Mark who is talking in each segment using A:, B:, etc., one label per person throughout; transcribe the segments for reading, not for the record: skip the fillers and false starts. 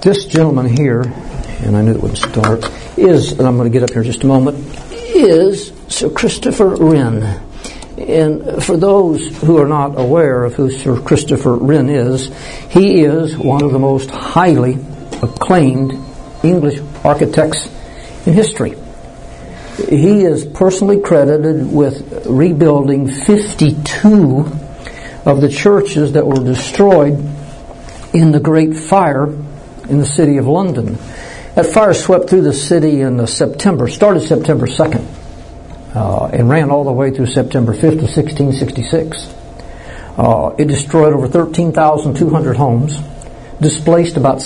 A: This gentleman here, and I knew it wouldn't start, and I'm going to get up here in just a moment, is Sir Christopher Wren. And for those who are not aware of who Sir Christopher Wren is, he is one of the most highly acclaimed English architects in history. He is personally credited with rebuilding 52 of the churches that were destroyed in the Great Fire in the city of London. That fire swept through the city in September, started September 2nd, and ran all the way through September 5th of 1666. It destroyed over 13,200 homes, displaced about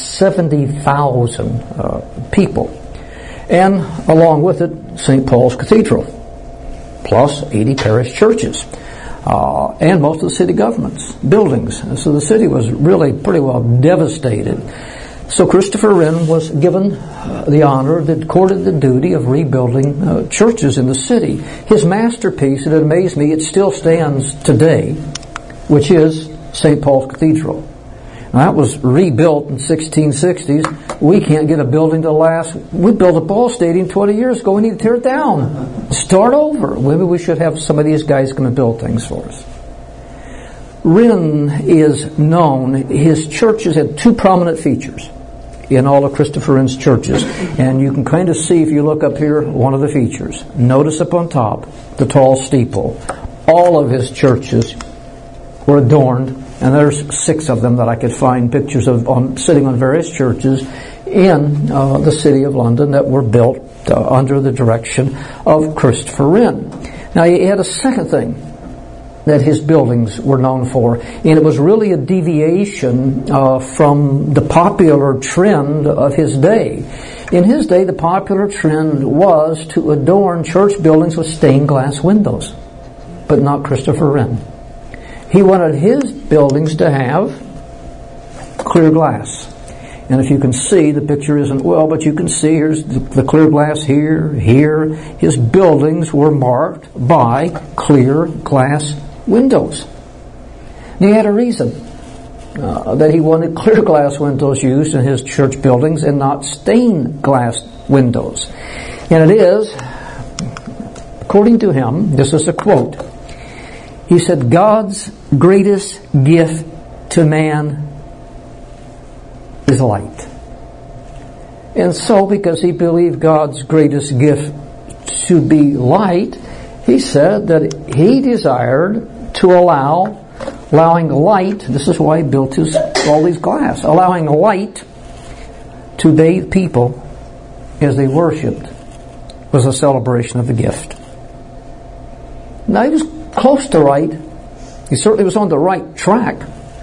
A: 70,000 people, and along with it, St. Paul's Cathedral, plus 80 parish churches, and most of the city government's buildings. And so the city was really pretty well devastated. So Christopher Wren was given the honor, accorded the duty of rebuilding churches in the city. His masterpiece, it amazed me, it still stands today, which is St. Paul's Cathedral. Now, that was rebuilt in the 1660s. We can't get a building to last. We built a ball stadium 20 years ago. We need to tear it down. Start over. Maybe we should have some of these guys come and build things for us. Wren is known. His churches had two prominent features in all of Christopher Wren's churches. And you can kind of see, if you look up here, one of the features. Notice up on top, the tall steeple. All of his churches were adorned, and there's 6 of them that I could find pictures of sitting on various churches in the city of London that were built under the direction of Christopher Wren. Now, he had a second thing that his buildings were known for, and it was really a deviation from the popular trend of his day. In his day, the popular trend was to adorn church buildings with stained glass windows, but not Christopher Wren. He wanted his buildings to have clear glass. And if you can see, the picture isn't well, but you can see here's the clear glass here. His buildings were marked by clear glass windows. And he had a reason that he wanted clear glass windows used in his church buildings and not stained glass windows. And it is, according to him, this is a quote, he said, God's greatest gift to man is light. And so, because he believed God's greatest gift to be light, he said that he desired to allowing light, this is why he built all these glass, allowing light to bathe people as they worshipped was a celebration of the gift. Now, he was close to right. He certainly was on the right track.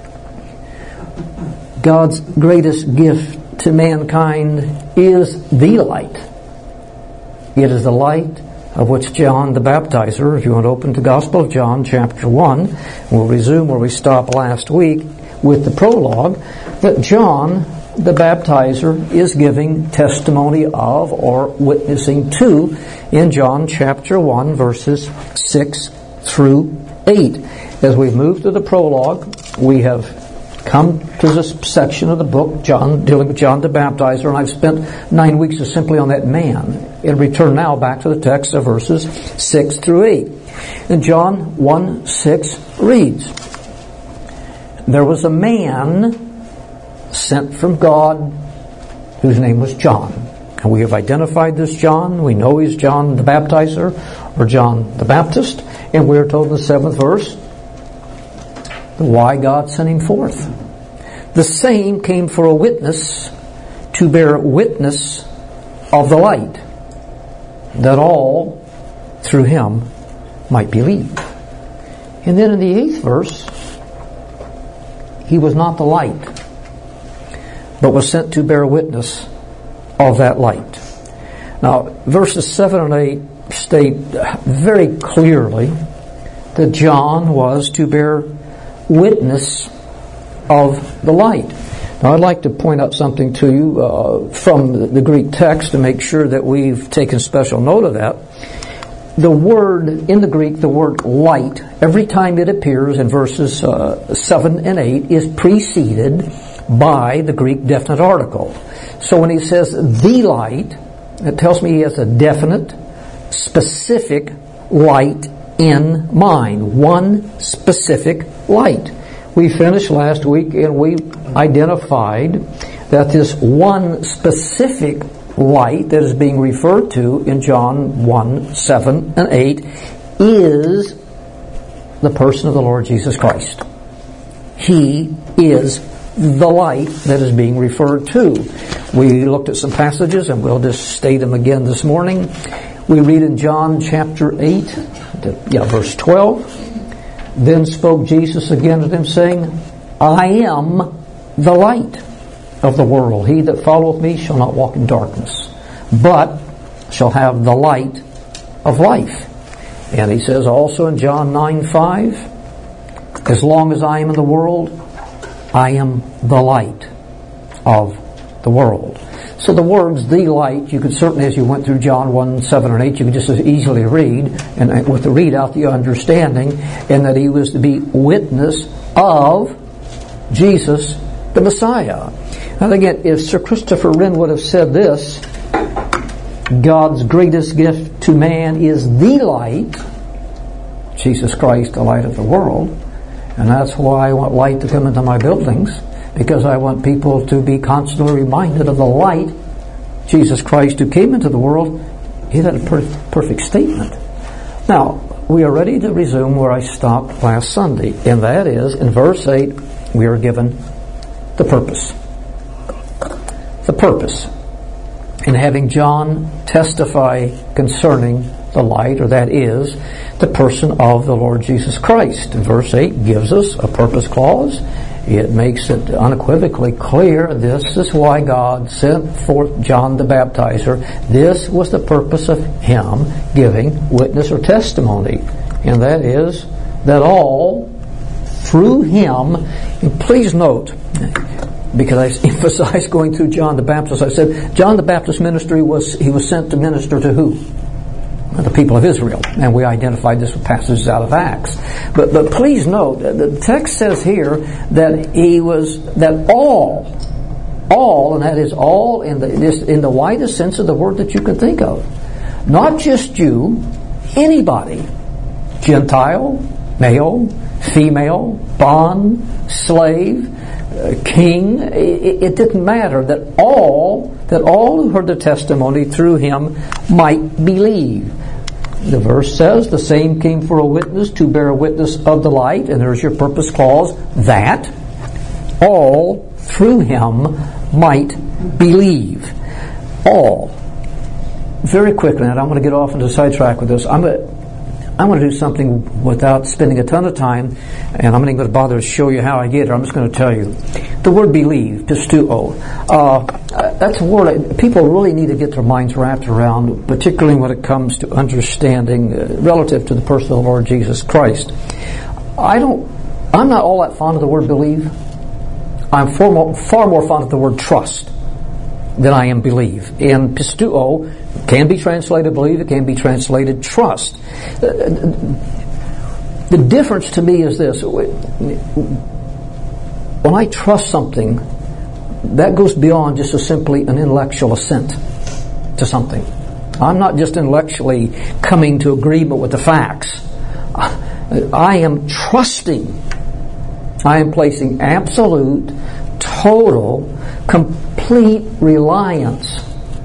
A: God's greatest gift to mankind is the light. It is the light of which John the Baptizer, if you want to open the Gospel of John, chapter 1, we'll resume where we stopped last week with the prologue, that John the Baptizer is giving testimony of or witnessing to in John chapter 1, verses 6 through 8. As we've moved to the prologue, we have come to this section of the book, John, dealing with John the Baptizer, and I've spent 9 weeks just simply on that man, and return now back to the text of verses 6 through 8. And John 1:6 reads, There was a man sent from God whose name was John. And we have identified this John. We know he's John the Baptizer or John the Baptist. And we're told in the 7th verse why God sent him forth. The same came for a witness, to bear witness of the light, that all through him might believe. And then in the 8th verse, he was not the light, but was sent to bear witness of that light. Now, verses 7 and 8 state very clearly that John was to bear witness of the light. Now, I'd like to point out something to you from the Greek text to make sure that we've taken special note of that. The word, in the Greek, the word light, every time it appears in verses 7 and 8, is preceded by the Greek definite article. So when he says the light, it tells me he has a definite, specific light in mind. One specific light. We finished last week and we identified that this one specific light that is being referred to in John 1, 7, and 8 is the person of the Lord Jesus Christ. He is the light that is being referred to. We looked at some passages and we'll just state them again this morning. We read in John chapter 8, verse 12. Then spoke Jesus again to them, saying, I am the light of the world. He that followeth me shall not walk in darkness, but shall have the light of life. And he says also in John 9:5, as long as I am in the world, I am the light of the world. So the words, the light, you could certainly, as you went through John 1, 7, and 8, you could just as easily read, and with the readout, the understanding, and that he was to be witness of Jesus, the Messiah. And again, if Sir Christopher Wren would have said this, God's greatest gift to man is the light, Jesus Christ, the light of the world, and that's why I want light to come into my buildings, because I want people to be constantly reminded of the light, Jesus Christ, who came into the world. He had a perfect statement. Now, we are ready to resume where I stopped last Sunday, and that is, in verse 8, we are given the purpose. The purpose. In having John testify concerning the light, or that is, the person of the Lord Jesus Christ. And verse 8 gives us a purpose clause. It makes it unequivocally clear this is why God sent forth John the Baptizer. This was the purpose of him giving witness or testimony. And that is that all through him, and please note, because I emphasized going through John the Baptist, I said John the Baptist's ministry was sent to minister to who? The people of Israel. And we identified this with passages out of Acts. But please note, the text says here that all, and that is all in the widest sense of the word that you can think of. Not just Jew, anybody. Gentile, male, female, bond, slave, king. It didn't matter that all who heard the testimony through him might believe. The verse says, the same came for a witness to bear witness of the light, and there's your purpose clause, that all through him might believe. All. Very quickly, and I'm going to get off into a sidetrack with this. I'm going to do something without spending a ton of time, and I'm not even going to bother to show you how I get it. I'm just going to tell you. The word believe, pisteuo, that's a word people really need to get their minds wrapped around, particularly when it comes to understanding relative to the person of the Lord Jesus Christ. I'm not all that fond of the word believe. I'm far more fond of the word trust than I am believe. And pisteuo can be translated believe, it can be translated trust. The difference to me is this. When I trust something, that goes beyond just simply an intellectual assent to something. I'm not just intellectually coming to agreement with the facts. I am trusting. I am placing absolute, total, complete reliance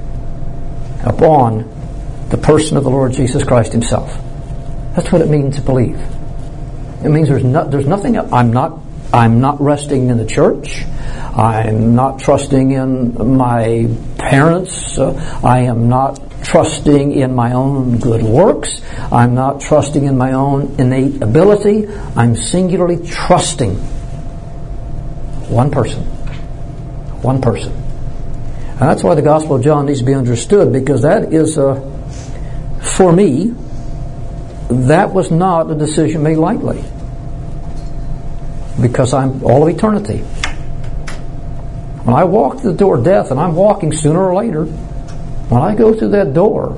A: upon the person of the Lord Jesus Christ himself. That's what it means to believe. It means there's nothing. I'm not resting in the church. I'm not trusting in my parents. I am not trusting in my own good works. I'm not trusting in my own innate ability. I'm singularly trusting one person. One person. And that's why the Gospel of John needs to be understood, because that is, for me, that was not a decision made lightly. Because I'm all of eternity. When I walk through the door of death, and I'm walking sooner or later, when I go through that door,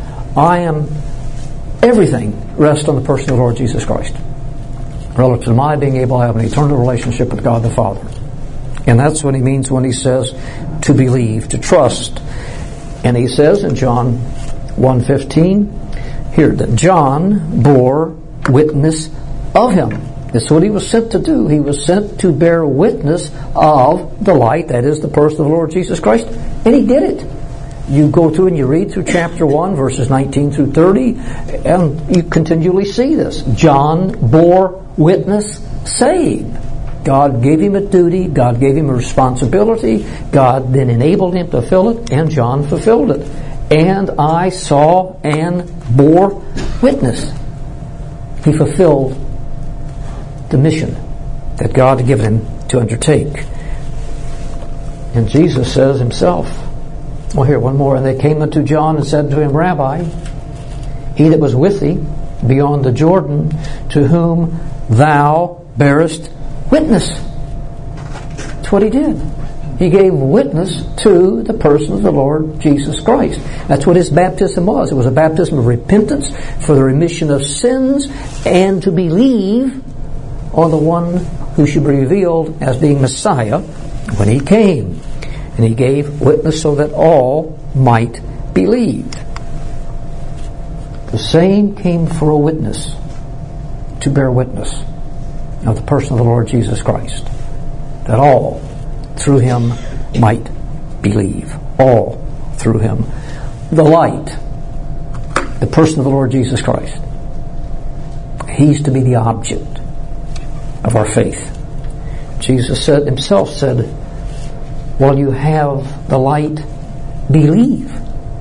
A: everything rests on the person of the Lord Jesus Christ, relative to my being able to have an eternal relationship with God the Father. And that's what he means when he says to believe, to trust. And he says in John 1:15 here that John bore witness of him. That's what he was sent to do. He was sent to bear witness of the light, that is the person of the Lord Jesus Christ. And he did it. You go through and you read through chapter 1, verses 19 through 30, and you continually see this. John bore witness, saying, God gave him a duty, God gave him a responsibility, God then enabled him to fill it, and John fulfilled it. And I saw and bore witness. He fulfilled the mission that God had given him to undertake. And Jesus says himself, well, here, one more. And they came unto John and said to him, Rabbi, he that was with thee beyond the Jordan, to whom thou bearest witness. That's what he did. He gave witness to the person of the Lord Jesus Christ. That's what his baptism was. It was a baptism of repentance for the remission of sins and to believe on the one who should be revealed as being Messiah when he came. And he gave witness so that all might believe. The same came for a witness, to bear witness of the person of the Lord Jesus Christ, that all through him might believe. All through him. The light, the person of the Lord Jesus Christ, he's to be the object of our faith. Jesus himself said, while you have the light, believe.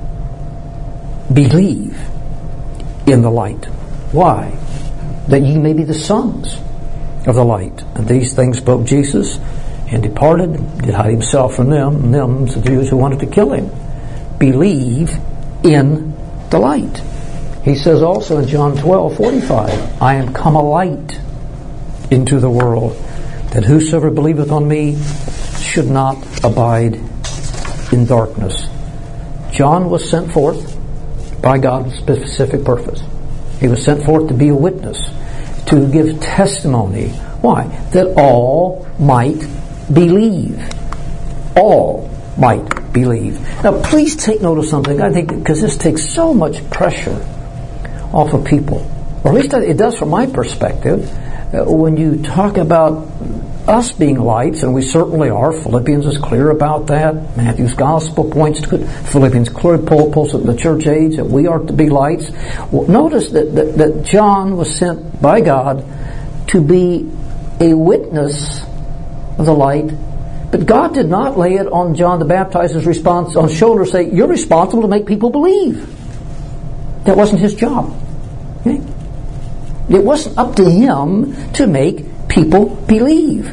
A: Believe in the light. Why? That ye may be the sons of the light. And these things spoke Jesus, and departed, did hide himself from them, the Jews who wanted to kill him. Believe in the light. He says also in John 12:45, I am come a light into the world, that whosoever believeth on me should not abide in darkness. John was sent forth by God with specific purpose. He was sent forth to be a witness, to give testimony. Why? That all might believe. All might believe. Now please take note of something, I think, because this takes so much pressure off of people. Or at least it does from my perspective. When you talk about us being lights, and we certainly are. Philippians is clear about that. Matthew's Gospel points to it. Philippians clearly pulls at the church age that we are to be lights. Well, notice that John was sent by God to be a witness of the light, but God did not lay it on John the Baptizer's response on his shoulder, say, you're responsible to make people believe. That wasn't his job. Okay? It wasn't up to him to make people believe.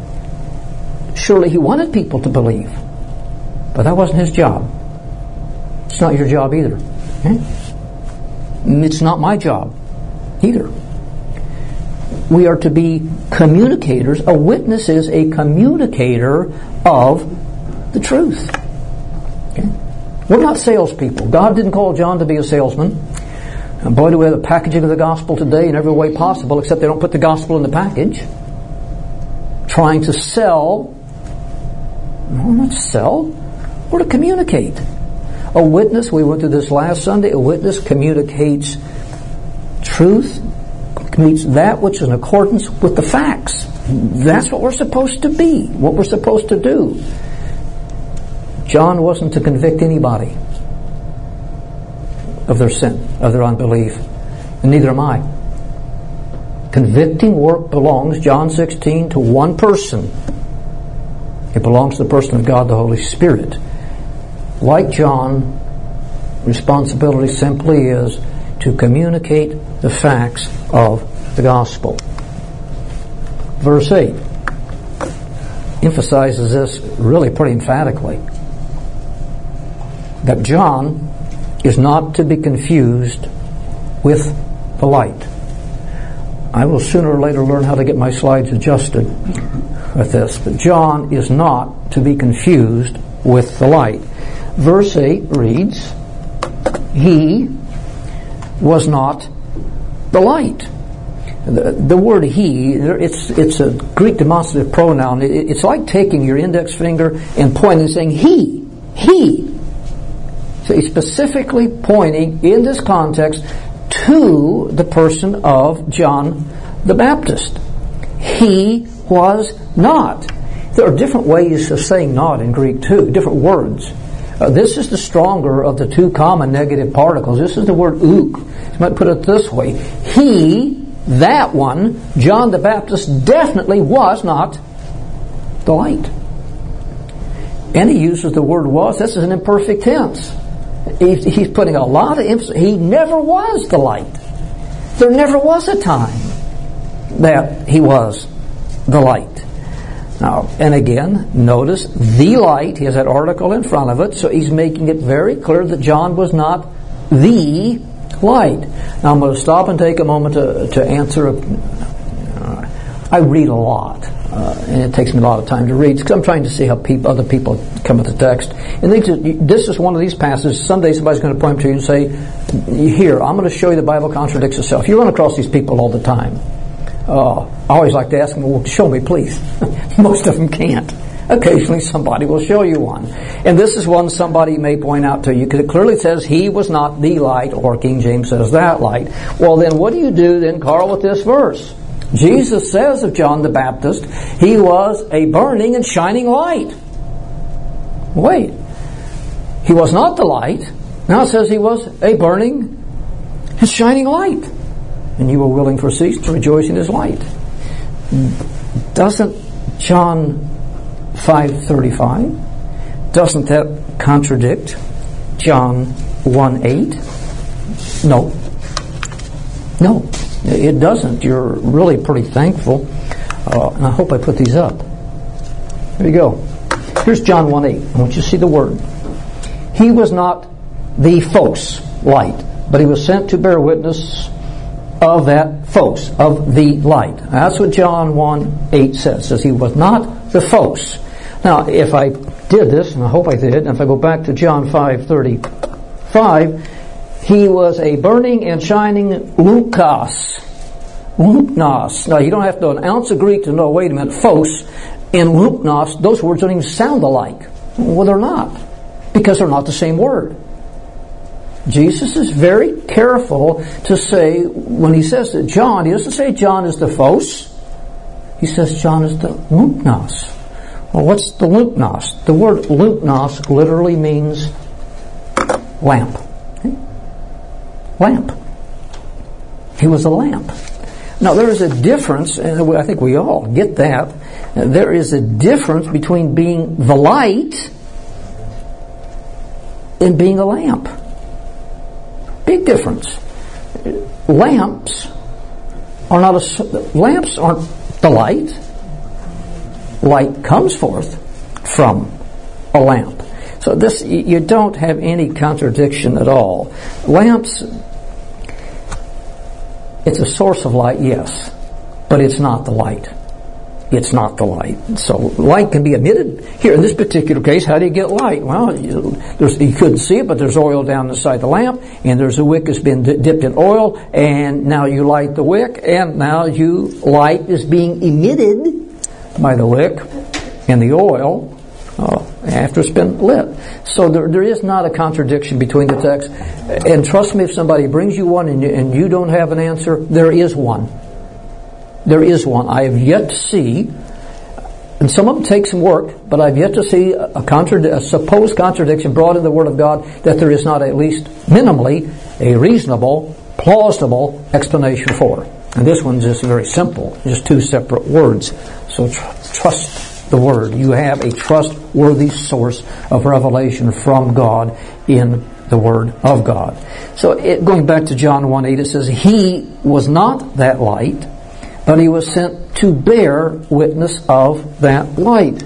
A: Surely he wanted people to believe, but that wasn't his job. It's not your job either. Okay? It's not my job either. We are to be communicators. A witness is a communicator of the truth. Okay? We're not salespeople. God didn't call John to be a salesman. And boy, do we have the packaging of the gospel today in every way possible, except they don't put the gospel in the package. Trying to sell. No, not to sell. We're to communicate. A witness, we went through this last Sunday, a witness communicates truth, communicates that which is in accordance with the facts. That's what we're supposed to be, what we're supposed to do. John wasn't to convict anybody of their sin, of their unbelief, and neither am I. Convicting work belongs, John 16, to one person. It belongs to the person of God, the Holy Spirit. Like John, responsibility simply is to communicate the facts of the gospel. Verse 8 emphasizes this really pretty emphatically. That John is not to be confused with the light. I will sooner or later learn how to get my slides adjusted with this, but John is not to be confused with the light. Verse 8 reads, he was not the light, The word he, it's a Greek demonstrative pronoun. It's like taking your index finger and pointing and saying he. So he's specifically pointing in this context to the person of John the Baptist. He was not. There are different ways of saying not in Greek too, different words. This is the stronger of the two common negative particles. This is the word ook. You might put it this way. He, that one, John the Baptist, definitely was not the light. And he uses the word was. This is an imperfect tense. He's putting a lot of emphasis. He never was the light. There never was a time that he was the light. Now, and again, notice the light. He has that article in front of it, so he's making it very clear that John was not the light. Now, I'm going to stop and take a moment to answer. I read a lot, and it takes me a lot of time to read because I'm trying to see how other people come at the text. And this is one of these passages. Someday somebody's going to point to you and say, "Here, I'm going to show you the Bible contradicts itself." You run across these people all the time. I always like to ask them, well, show me, please. Most of them can't. Occasionally somebody will show you one. And this is one somebody may point out to you, because it clearly says he was not the light, or King James says that light. Well, then what do you do then, Carl, with this verse? Jesus says of John the Baptist, he was a burning and shining light. Wait. He was not the light. Now it says he was a burning and shining light. And you were willing for a season to rejoice in his light. Doesn't John 5:35, doesn't that contradict John 1:8? No, it doesn't. You're really pretty thankful. And I hope I put these up. There you go. Here's John 1:8. I want you to see the word. He was not the Phos light, but he was sent to bear witness of that Phos, of the light. That's what John 1:8 says. It says he was not the Phos. Now, if I did this, and I hope I did, and if I go back to John 5:35, he was a burning and shining lukos. Luknos. Now, you don't have to know an ounce of Greek to know, wait a minute, Phos and luknos, those words don't even sound alike. Well, they're not, because they're not the same word. Jesus is very careful to say, when he says that John, he doesn't say John is the Phos. He says John is the luknos. Well, what's the luknos? The word luknos literally means lamp. Okay? Lamp. He was a lamp. Now, there is a difference, and I think we all get that. There is a difference between being the light and being a lamp. Big difference. Lamps aren't the light. Light comes forth from a lamp. So this, you don't have any contradiction at all. Lamps, it's a source of light, yes, but it's not the light. It's not the light. So light can be emitted. Here, in this particular case, how do you get light? Well, you couldn't see it, but there's oil down inside the lamp, and there's a wick that's been dipped in oil, and now you light the wick, and now light is being emitted by the wick and the oil after it's been lit. So there is not a contradiction between the texts. And trust me, if somebody brings you one and you don't have an answer, there is one. There is one. I have yet to see, and some of them take some work, but I've yet to see a supposed contradiction brought in the Word of God that there is not at least minimally a reasonable, plausible explanation for. And this one's just very simple, just two separate words. So trust the Word. You have a trustworthy source of revelation from God in the Word of God. So going back to John 1:8, it says, he was not that light, but he was sent to bear witness of that light.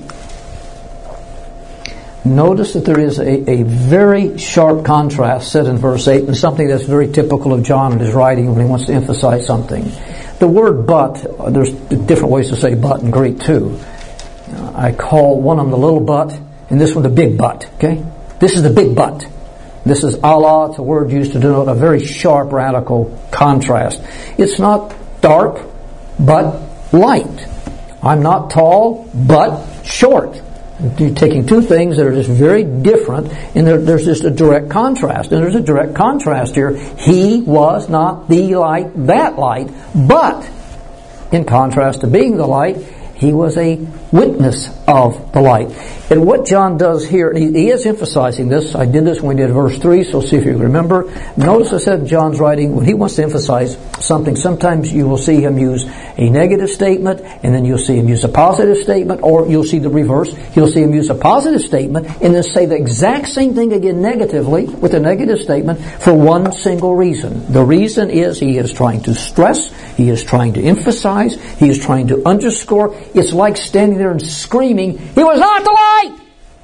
A: Notice that there is a very sharp contrast set in verse 8, and something that's very typical of John in his writing when he wants to emphasize something. The word but, there's different ways to say but in Greek too. I call one of them the little but, and this one the big but. Okay? This is the big but. This is Allah. It's a word used to denote a very sharp, radical contrast. It's not dark. but light. I'm not tall, but short. You're taking two things that are just very different, and there's just a direct contrast. And there's a direct contrast here. He was not the light, that light, but in contrast to being the light, he was a witness of the light. And what John does here, he is emphasizing this. I did this when we did verse 3, so see if you remember. Notice I said in John's writing, when he wants to emphasize something, sometimes you will see him use a negative statement, and then you'll see him use a positive statement, or you'll see the reverse. You'll see him use a positive statement, and then say the exact same thing again negatively with a negative statement for one single reason. The reason is he is trying to stress, he is trying to emphasize, he is trying to underscore. It's like standing there and screaming, "He was not the light!"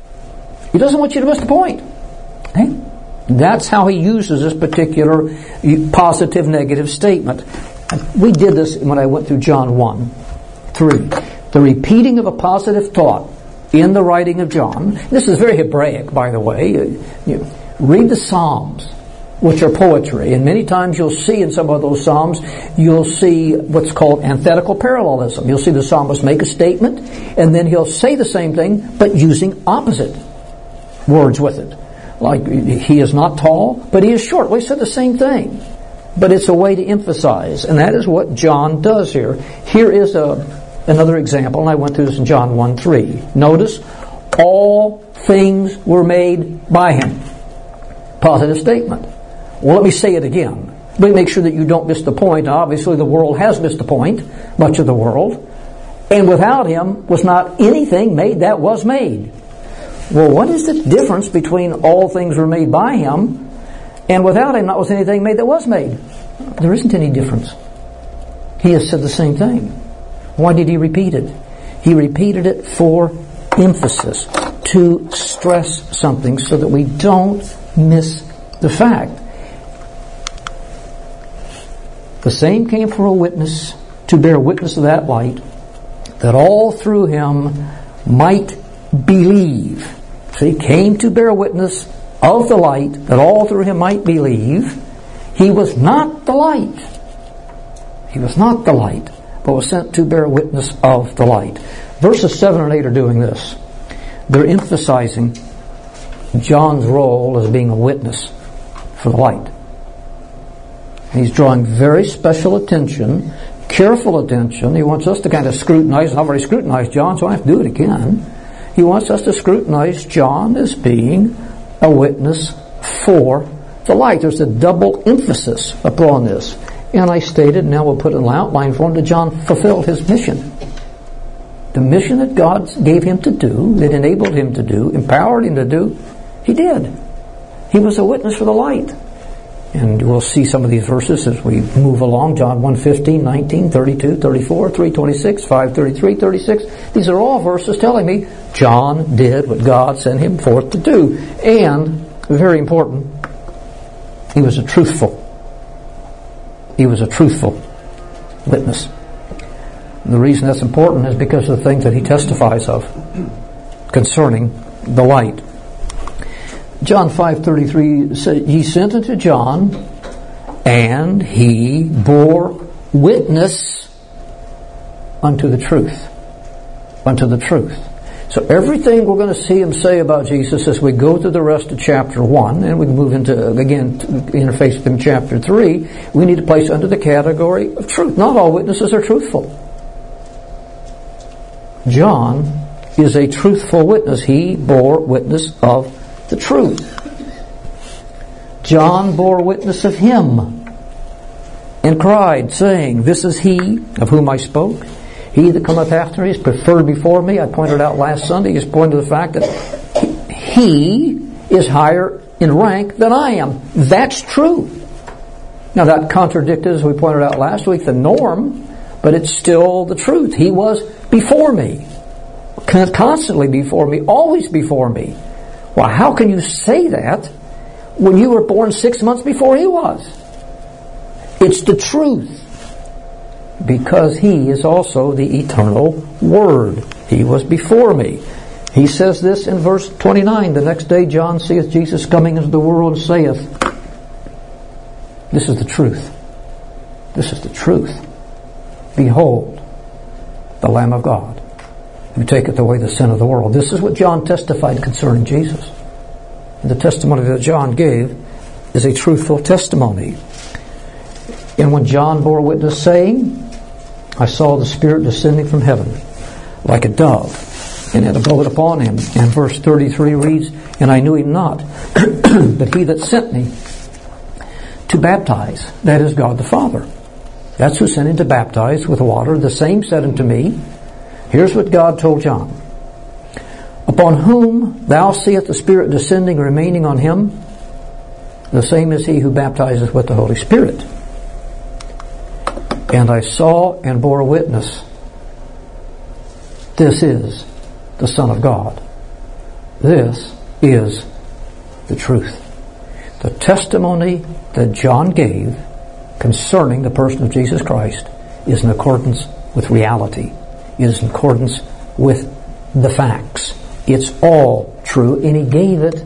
A: He doesn't want you to miss the point. Okay? That's how he uses this particular positive, negative statement. We did this when I went through John 1:3. The repeating of a positive thought in the writing of John. This is very Hebraic, by the way. You read the Psalms, which are poetry, and many times you'll see in some of those Psalms, you'll see what's called antithetical parallelism. You'll see the psalmist make a statement, and then he'll say the same thing, but using opposite words with it. Like, he is not tall, but he is short. Well, he said the same thing, but it's a way to emphasize, and that is what John does here. Here is another example, and I went through this in John 1:3. Notice, all things were made by him. Positive statement. Well, let me say it again. Let me make sure that you don't miss the point. Obviously, the world has missed the point, much of the world. And without him was not anything made that was made. Well, what is the difference between all things were made by him and without him not was anything made that was made? There isn't any difference. He has said the same thing. Why did he repeat it? He repeated it for emphasis, to stress something so that we don't miss the fact. The same came for a witness, to bear witness of that light, that all through him might believe. So he came to bear witness of the light, that all through him might believe. He was not the light. He was not the light, but was sent to bear witness of the light. Verses 7 and 8 are doing this. They're emphasizing John's role as being a witness for the light. He's drawing very special attention, careful attention. He wants us to kind of scrutinize. I've already scrutinized John, so I have to do it again. He wants us to scrutinize John as being a witness for the light. There's a double emphasis upon this. And I stated, now we'll put it in outline form, that John fulfilled his mission. The mission that God gave him to do, that enabled him to do, empowered him to do, he did. He was a witness for the light. And we'll see some of these verses as we move along. John 1:15, 19, 32, 34, 3:26, 5:33, 36. These are all verses telling me John did what God sent him forth to do. And, very important, he was a truthful witness. And the reason that's important is because of the things that he testifies of concerning the light. John 5:33 says, he sent unto John, and he bore witness unto the truth. Unto the truth. So everything we're going to see him say about Jesus as we go through the rest of chapter 1, and we move into, again, interface with him chapter 3, we need to place under the category of truth. Not all witnesses are truthful. John is a truthful witness. He bore witness of the truth. John bore witness of him and cried, saying, this is he of whom I spoke. He that cometh after me is preferred before me. I pointed out last Sunday, he's pointed to the fact that he is higher in rank than I am. That's true. Now that contradicted, as we pointed out last week, the norm, but it's still the truth. He was before me. Constantly before me. Always before me. Well, how can you say that when you were born 6 months before he was? It's the truth. Because he is also the eternal Word. He was before me. He says this in verse 29. The next day John seeth Jesus coming into the world and saith, this is the truth. This is the truth. Behold, the Lamb of God, who taketh away the sin of the world. This is what John testified concerning Jesus. And the testimony that John gave is a truthful testimony. And when John bore witness, saying, I saw the Spirit descending from heaven like a dove, and it abode upon him. And verse 33 reads, And I knew him not, but he that sent me to baptize, that is God the Father. That's who sent him to baptize with water. The same said unto me, here's what God told John. Upon whom thou seest the Spirit descending and remaining on him, the same is he who baptizeth with the Holy Spirit. And I saw and bore witness, this is the Son of God. This is the truth. The testimony that John gave concerning the person of Jesus Christ is in accordance with reality. It is in accordance with the facts. It's all true, and he gave it.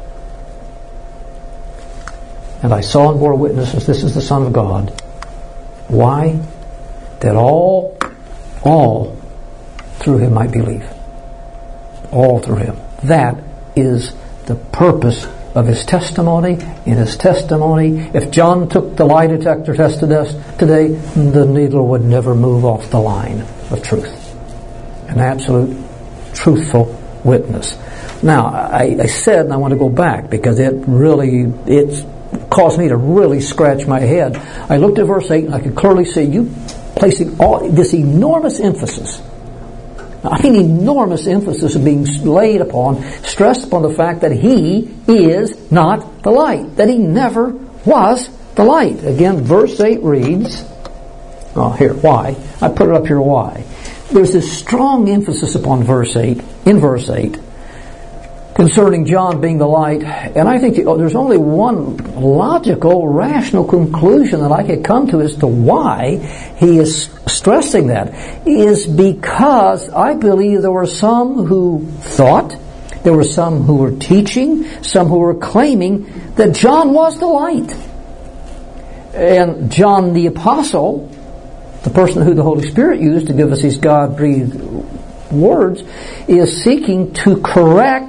A: And I saw and bore witnesses, this is the Son of God. Why? That all through him might believe. All through him. That is the purpose of his testimony. In his testimony, if John took the lie detector test today, the needle would never move off the line of truth. An absolute truthful witness. Now, I said, and I want to go back because it's caused me to really scratch my head. I looked at verse 8 and I could clearly see you placing all this enormous emphasis. I mean, enormous emphasis being laid upon, stressed upon the fact that he is not the light, that he never was the light. Again, verse 8 reads, why? I put it up here, why? There's this strong emphasis upon in verse 8, concerning John being the light, and I think there's only one logical, rational conclusion that I could come to as to why he is stressing that, is because I believe there were some who thought, there were some who were teaching, some who were claiming that John was the light. And John the Apostle, the person who the Holy Spirit used to give us these God-breathed words, is seeking to correct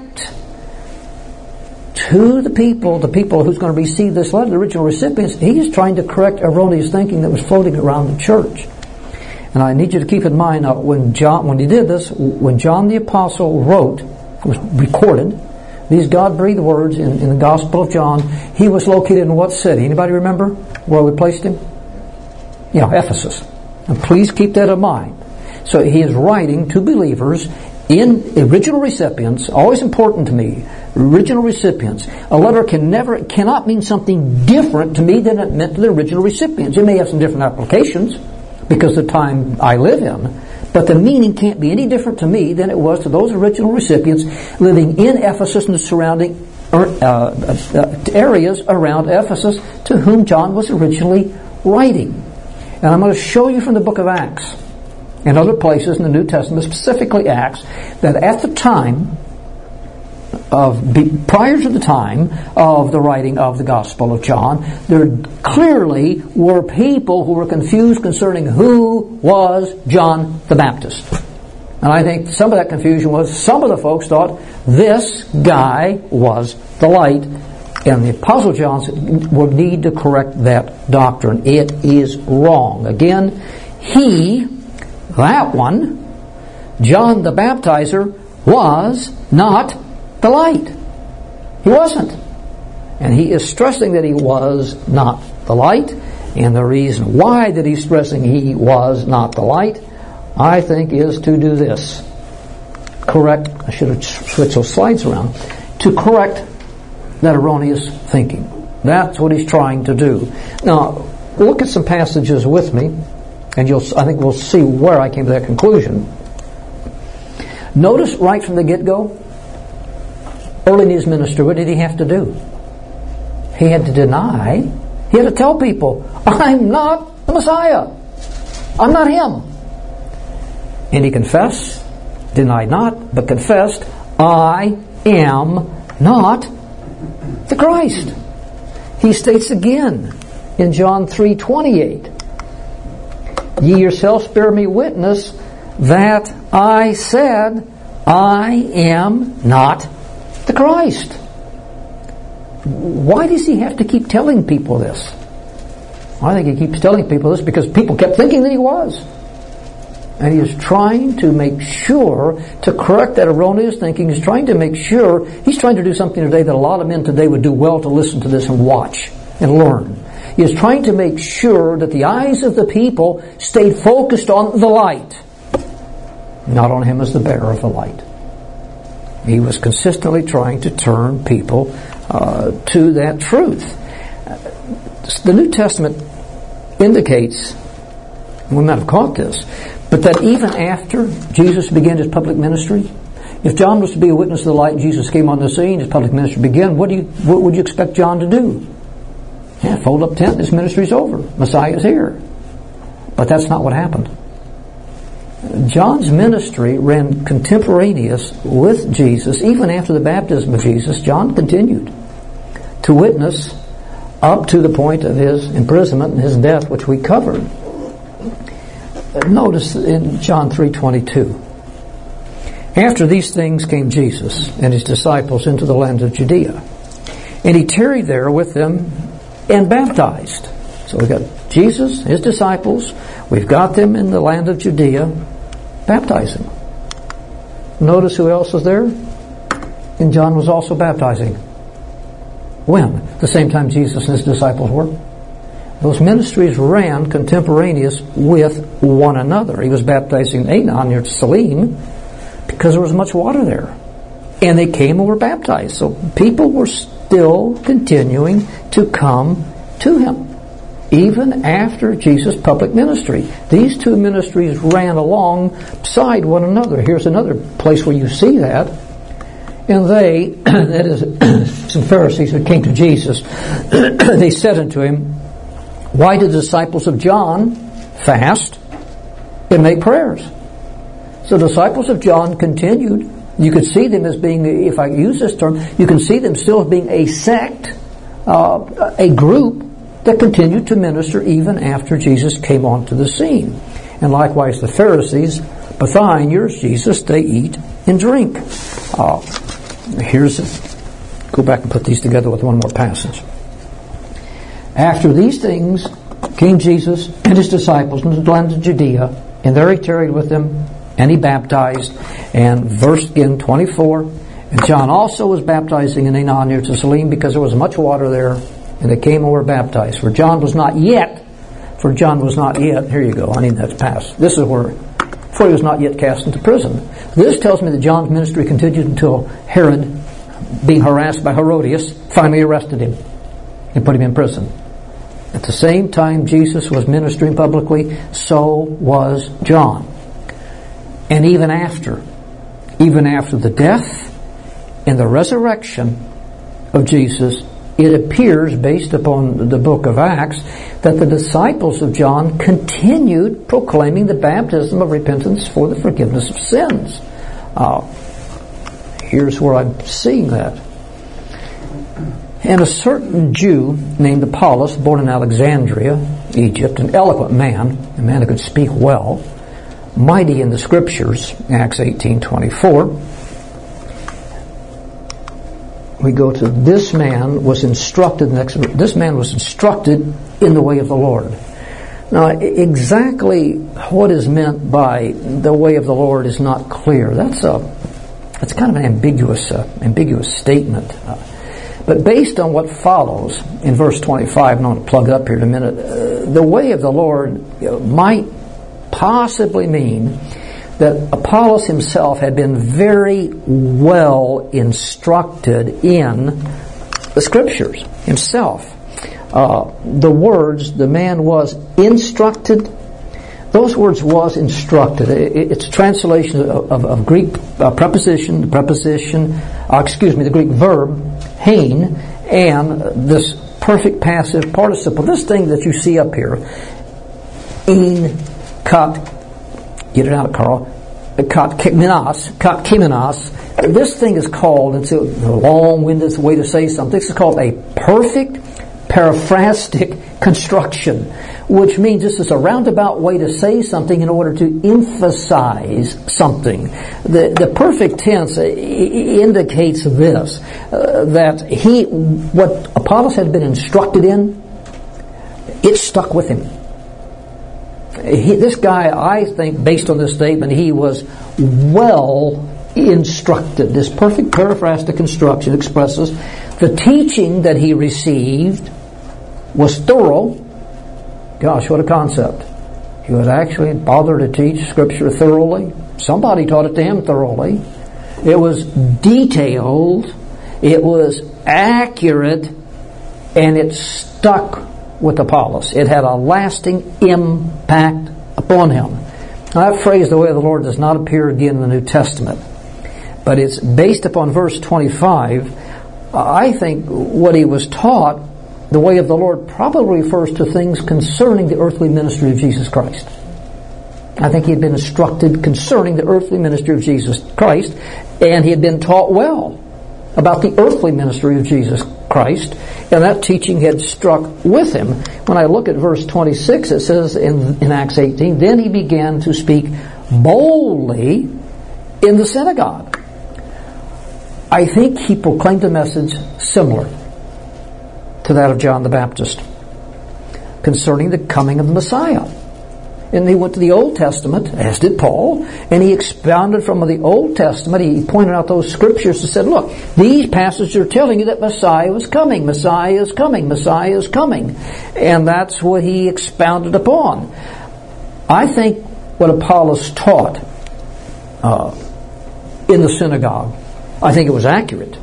A: to the people who's going to receive this letter, the original recipients. He's trying to correct erroneous thinking that was floating around the church. And I need you to keep in mind when he did this, when John the Apostle was recorded these God-breathed words in the Gospel of John, he was located in what city? Anybody remember where we placed him? Ephesus. And please keep that in mind. So he is writing to believers in original recipients, always important to me, original recipients. A letter cannot mean something different to me than it meant to the original recipients. It may have some different applications because of the time I live in, but the meaning can't be any different to me than it was to those original recipients living in Ephesus and the surrounding areas around Ephesus to whom John was originally writing. And I'm going to show you from the book of Acts and other places in the New Testament, specifically Acts, that at the time prior to the time of the writing of the Gospel of John, there clearly were people who were confused concerning who was John the Baptist. And I think some of that confusion was some of the folks thought this guy was the light, and the Apostle John would need to correct that doctrine. It is wrong. Again, that one, John the Baptizer, was not the light. He wasn't. And he is stressing that he was not the light. And the reason why that he's stressing he was not the light, I think, is to do this. I should have switched those slides around. To correct that erroneous thinking. That's what he's trying to do. Now, look at some passages with me, and I think we'll see where I came to that conclusion. Notice right from the get-go, early in his ministry, what did he have to do? He had to deny. He had to tell people, I'm not the Messiah. I'm not him. And he confessed, denied not, but confessed, I am not the Christ. He states again in John 3:28, Ye yourselves bear me witness that I said, I am not the Christ. Why does he have to keep telling people this? I think he keeps telling people this because people kept thinking that he was. And he is trying to make sure to correct that erroneous thinking. He's trying to make sure, he's trying to do something today that a lot of men today would do well to listen to this and watch and learn. He is trying to make sure that the eyes of the people stayed focused on the light, not on him as the bearer of the light. He was consistently trying to turn people to that truth. The New Testament indicates, we might have caught this, but that even after Jesus began his public ministry, if John was to be a witness of the light and Jesus came on the scene, his public ministry began, what would you expect John to do? Yeah, fold up tent, his ministry's over. Messiah's here. But that's not what happened. John's ministry ran contemporaneous with Jesus. Even after the baptism of Jesus, John continued to witness up to the point of his imprisonment and his death, which we covered. Notice in John 3:22. After these things came Jesus and his disciples into the land of Judea. And he tarried there with them and baptized. So we've got Jesus, his disciples, we've got them in the land of Judea baptizing. Notice who else was there? And John was also baptizing. When? The same time Jesus and his disciples were. Those ministries ran contemporaneous with one another. He was baptizing Aenon near Salim because there was much water there. And they came and were baptized. So people were still continuing to come to him, even after Jesus' public ministry. These two ministries ran alongside one another. Here's another place where you see that. And they, that is, some Pharisees who came to Jesus, they said unto him, why did the disciples of John fast and make prayers? So the disciples of John continued. You could see them as being, if I use this term, you can see them still as being a sect, a group that continued to minister even after Jesus came onto the scene. And likewise the Pharisees, but thine, yours, Jesus, they eat and drink. Go back and put these together with one more passage. After these things came Jesus and his disciples into the land of Judea, and there he tarried with them, and he baptized. And verse in 24, and John also was baptizing in Aenon near to Salim, because there was much water there, and they came and were baptized. For John was not yet, here you go, I need that to pass. This is where, for he was not yet cast into prison. This tells me that John's ministry continued until Herod, being harassed by Herodias, finally arrested him and put him in prison. At the same time Jesus was ministering publicly, so was John. And even after the death and the resurrection of Jesus, it appears, based upon the book of Acts, that the disciples of John continued proclaiming the baptism of repentance for the forgiveness of sins. Here's where I'm seeing that. And a certain Jew named Apollos, born in Alexandria, Egypt, an eloquent man, a man who could speak well, mighty in the Scriptures, Acts 18:24. We go to this man was instructed in the way of the Lord. Now, exactly what is meant by the way of the Lord is not clear. That's kind of an ambiguous statement. But based on what follows in verse 25, and I'm going to plug it up here in a minute, the way of the Lord might possibly mean that Apollos himself had been very well instructed in the Scriptures himself. The words, the man was instructed, those words was instructed. It's a translation of Greek the Greek verb, hein, and this perfect passive participle. This thing that you see up here, in kat, get it out, Carl, kat kimenos. This thing is called, it's a long-winded way to say something, this is called a perfect periphrastic construction, which means this is a roundabout way to say something in order to emphasize something. The perfect tense indicates this, that what Apollos had been instructed in, it stuck with him. This guy, I think, based on this statement, he was well instructed. This perfect paraphrastic construction expresses the teaching that he received was thorough. Gosh, what a concept. He was actually bothered to teach Scripture thoroughly. Somebody taught it to him thoroughly. It was detailed, it was accurate, and it stuck with Apollos. It had a lasting impact upon him. Now, that phrase, the way of the Lord, does not appear again in the New Testament. But it's based upon verse 25. I think what he was taught, the way of the Lord, probably refers to things concerning the earthly ministry of Jesus Christ. I think he had been instructed concerning the earthly ministry of Jesus Christ, and he had been taught well about the earthly ministry of Jesus Christ, and that teaching had struck with him. When I look at verse 26, it says in Acts 18, then he began to speak boldly in the synagogue. I think he proclaimed a message similar to that of John the Baptist concerning the coming of the Messiah. And he went to the Old Testament, as did Paul, and he expounded from the Old Testament. He pointed out those scriptures and said, look, these passages are telling you that Messiah was coming. Messiah is coming. Messiah is coming. And that's what he expounded upon. I think what Apollos taught in the synagogue, I think it was accurate,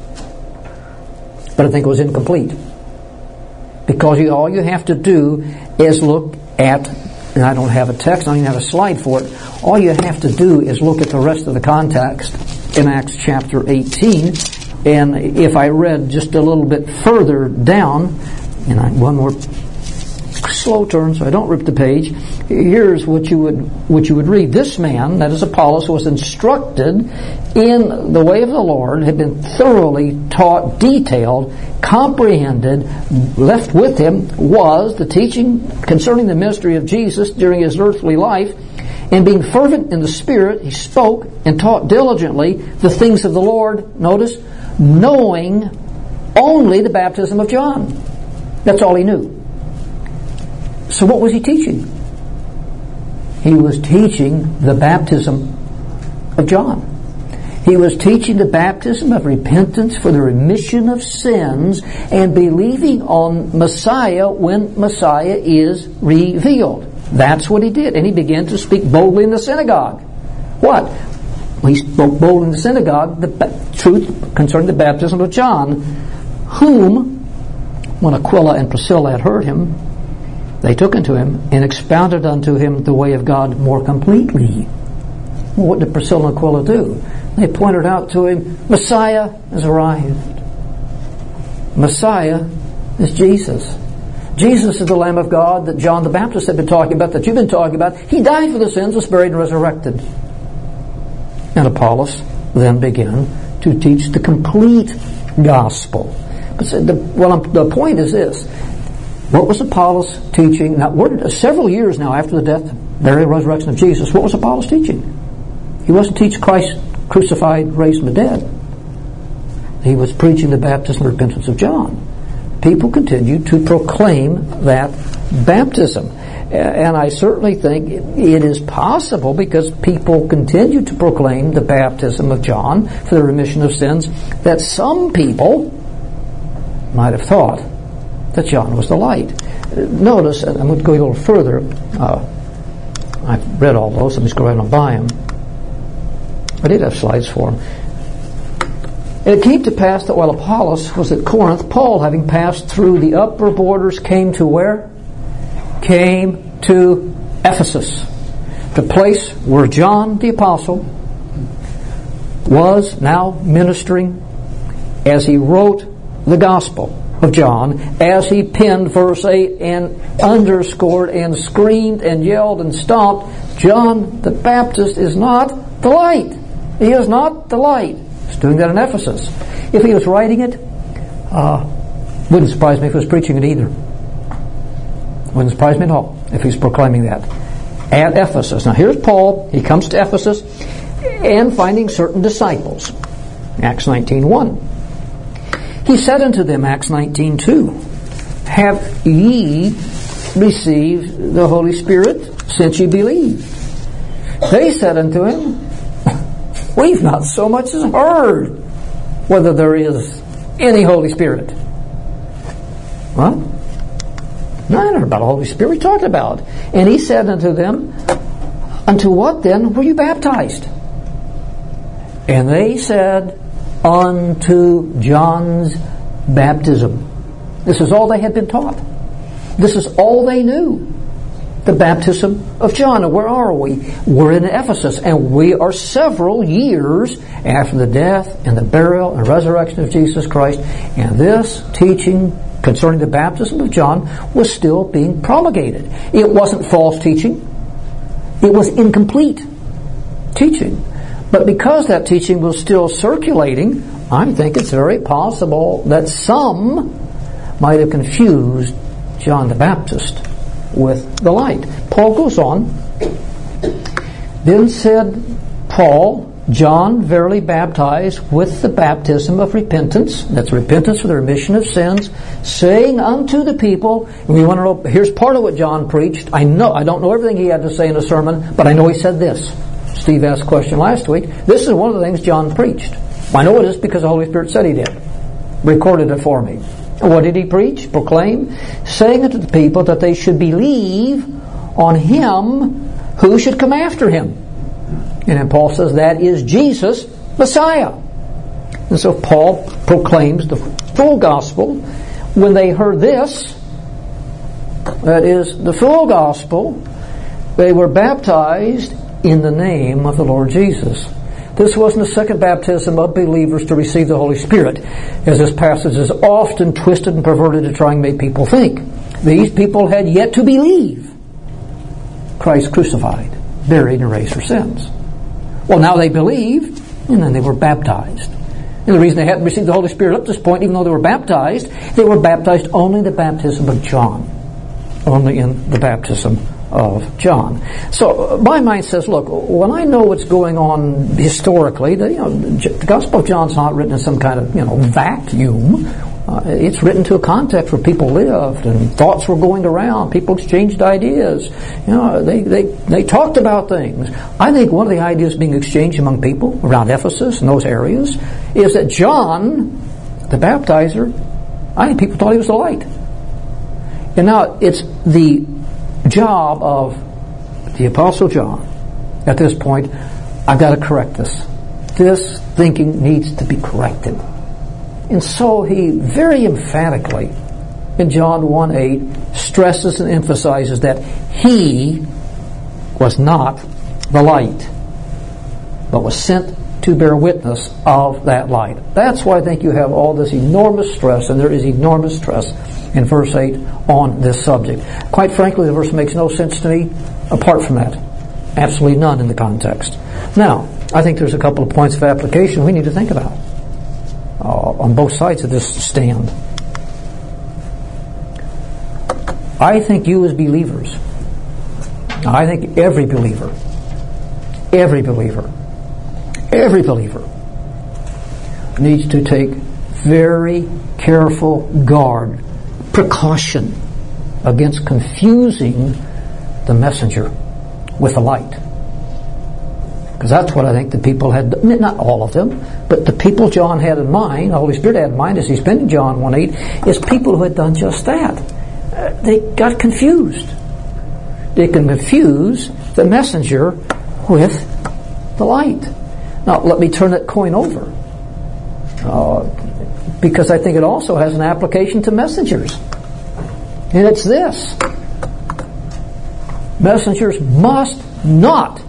A: but I think it was incomplete. Because all you have to do is look at, and I don't have a text, I don't even have a slide for it, all you have to do is look at the rest of the context in Acts chapter 18, and if I read just a little bit further down, and one more slow turn so I don't rip the page, here's what you would read. This man, that is Apollos, was instructed in the way of the Lord, had been thoroughly taught, detailed, comprehended. Left with him was the teaching concerning the ministry of Jesus during his earthly life, and being fervent in the Spirit, he spoke and taught diligently the things of the Lord, notice, knowing only the baptism of John. That's all he knew. So what was he teaching? He was teaching the baptism of John. He was teaching the baptism of repentance for the remission of sins and believing on Messiah when Messiah is revealed. That's what he did. And he began to speak boldly in the synagogue. What? He spoke boldly in the synagogue the truth concerning the baptism of John, whom, when Aquila and Priscilla had heard him, they took unto him and expounded unto him the way of God more completely. Well, what did Priscilla and Aquila do? They pointed out to him, Messiah has arrived. Messiah is Jesus. Jesus is the Lamb of God that John the Baptist had been talking about, that you've been talking about. He died for the sins, was buried, and resurrected. And Apollos then began to teach the complete gospel. But the point is this. What was Apollos teaching? Now, several years now after the death, burial, resurrection of Jesus, what was Apollos teaching? He wasn't teaching Christ crucified, raised from the dead. He was preaching the baptism and repentance of John. People continued to proclaim that baptism. And I certainly think it is possible, because people continue to proclaim the baptism of John for the remission of sins, that some people might have thought that John was the light. Notice, I'm going to go a little further. I've read all those, I'm just going to buy them. I did have slides for them. And it came to pass that while Apollos was at Corinth, Paul, having passed through the upper borders, came to where? Came to Ephesus, the place where John the Apostle was now ministering as he wrote the Gospel of John, as he penned verse 8 and underscored and screamed and yelled and stomped, John the Baptist is not the light. He is not the light. He's doing that in Ephesus. If he was writing it Wouldn't surprise me if he was preaching it either. Wouldn't surprise me at all if he's proclaiming that. At Ephesus. Now here's Paul. He comes to Ephesus and finding certain disciples. Acts 19:1. He said unto them, Acts 19:2, have ye received the Holy Spirit since ye believed? They said unto him, we've not so much as heard whether there is any Holy Spirit. What? No, I never heard about the Holy Spirit. We talked about. And he said unto them, unto what then were you baptized? And they said, unto John's baptism. This is all they had been taught. This is all they knew. The baptism of John. And where are we? We're in Ephesus, and we are several years after the death and the burial and resurrection of Jesus Christ, and this teaching concerning the baptism of John was still being promulgated. It wasn't false teaching. It was incomplete teaching. But because that teaching was still circulating, I think it's very possible that some might have confused John the Baptist with the light. Paul goes on. Then said Paul, John verily baptized with the baptism of repentance. That's repentance for the remission of sins, saying unto the people, and we want to know, here's part of what John preached. I don't know everything he had to say in a sermon, but I know he said this. Steve asked a question last week. This is one of the things John preached. I know it is because the Holy Spirit said he did. Recorded it for me. And what did he preach? Proclaim, saying unto the people that they should believe on him who should come after him. And then Paul says that is Jesus, Messiah. And so Paul proclaims the full gospel. When they heard this, that is the full gospel, they were baptized in the name of the Lord Jesus. This wasn't a second baptism of believers to receive the Holy Spirit, as this passage is often twisted and perverted to try and make people think. These people had yet to believe Christ crucified, buried, and raised for sins. Well, now they believed, and then they were baptized. And the reason they hadn't received the Holy Spirit up to this point, even though they were baptized only in the baptism of John. Only in the baptism of John. So my mind says, look, when I know what's going on historically, the Gospel of John's not written in some kind of vacuum. It's written to a context where people lived and thoughts were going around. People exchanged ideas. They talked about things. I think one of the ideas being exchanged among people around Ephesus and those areas is that John, the baptizer, I think people thought he was the light. And now it's the job of the Apostle John at this point, I've got to correct this. This thinking needs to be corrected. And so he very emphatically in John 1:8 stresses and emphasizes that he was not the light, but was sent to bear witness of that light. That's why I think you have all this enormous stress, and there is enormous stress in verse 8 on this subject. Quite frankly, the verse makes no sense to me apart from that. Absolutely none in the context. Now, I think there's a couple of points of application we need to think about on both sides of this stand. I think you as believers, I think every believer needs to take very careful guard, precaution against confusing the messenger with the light. Because that's what I think the people had, not all of them, but the people John had in mind, the Holy Spirit had in mind as he's been in John 1:8, is people who had done just that. They got confused. They can confuse the messenger with the light. Now, let me turn that coin over. Because I think it also has an application to messengers. And it's this. Messengers must not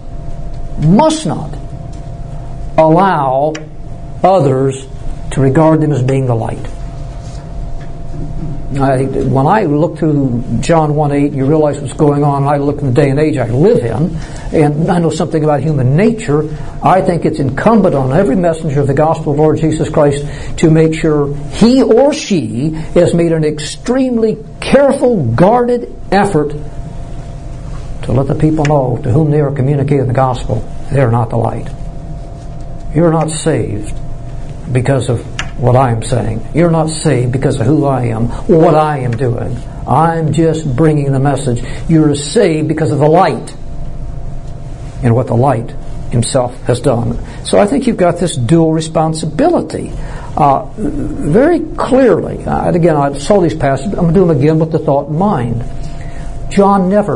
A: allow others to regard them as being the light. When I look through John 1:8, you realize what's going on. I look in the day and age I live in, and I know something about human nature. I think it's incumbent on every messenger of the gospel of Lord Jesus Christ to make sure he or she has made an extremely careful, guarded effort to let the people know to whom they are communicating the gospel, they're not the light. You're not saved because of what I am saying. You're not saved because of who I am, what I am doing. I'm just bringing the message. You're saved because of the light and what the light himself has done. So I think you've got this dual responsibility. Very clearly, and again, I saw these passages, I'm going to do them again with the thought in mind. John never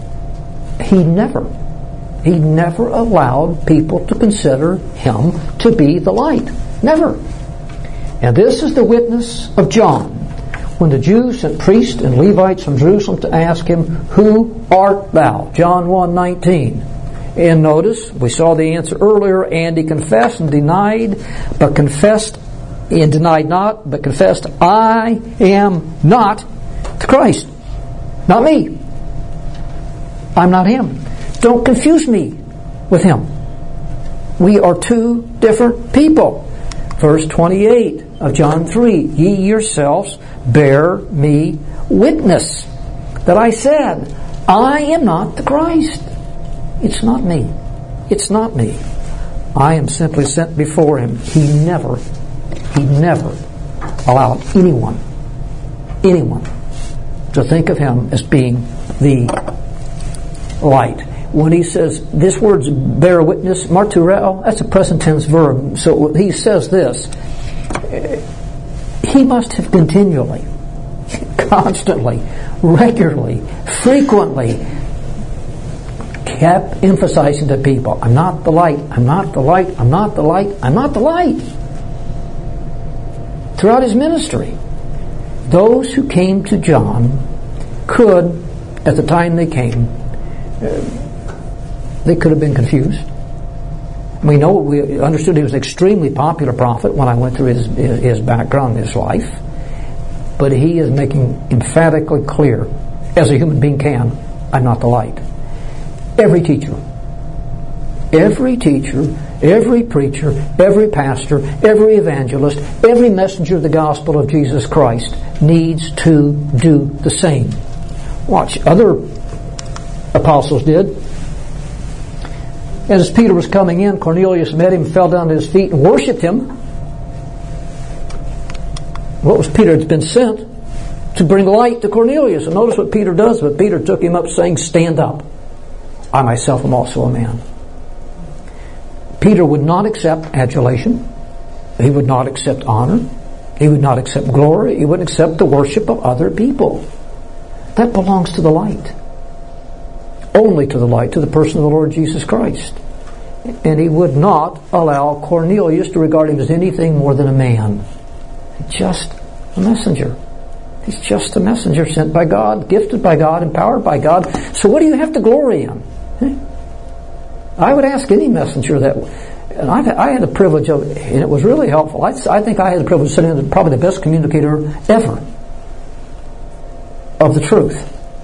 A: allowed people to consider him to be the light. Never. And this is the witness of John. When the Jews sent priests and Levites from Jerusalem to ask him, "Who art thou?" John 1:19. And notice, we saw the answer earlier, and he confessed and denied, but confessed and denied not, but confessed, "I am not the Christ." Not me. I'm not him. Don't confuse me with him. We are two different people. Verse 28 of John 3, "Ye yourselves bear me witness that I said, I am not the Christ." It's not me. It's not me. I am simply sent before him. He never allowed anyone to think of him as being the light. When he says, this word's bear witness, martureo, that's a present tense verb. So he says this, he must have continually, constantly, regularly, frequently kept emphasizing to people, I'm not the light, I'm not the light, I'm not the light, I'm not the light. Throughout his ministry, those who came to John could, at the time they came, they could have been confused. We understood he was an extremely popular prophet when I went through his background, his life. But he is making emphatically clear, as a human being can, I'm not the light. Every teacher, every preacher, every pastor, every evangelist, every messenger of the gospel of Jesus Christ needs to do the same. Watch, other apostles did. As Peter was coming in, Cornelius met him, fell down to his feet, and worshipped him. What was Peter? Had been sent to bring light to Cornelius. And notice what Peter does. But Peter took him up, saying, "Stand up. I myself am also a man." Peter would not accept adulation. He would not accept honor. He would not accept glory. He wouldn't accept the worship of other people. That belongs to the light. Only to the light, to the person of the Lord Jesus Christ. And he would not allow Cornelius to regard him as anything more than a man. Just a messenger. He's just a messenger sent by God, gifted by God, empowered by God. So what do you have to glory in? I would ask any messenger that. And I had the privilege of, and it was really helpful. I think I had the privilege of sitting in probably the best communicator ever of the truth.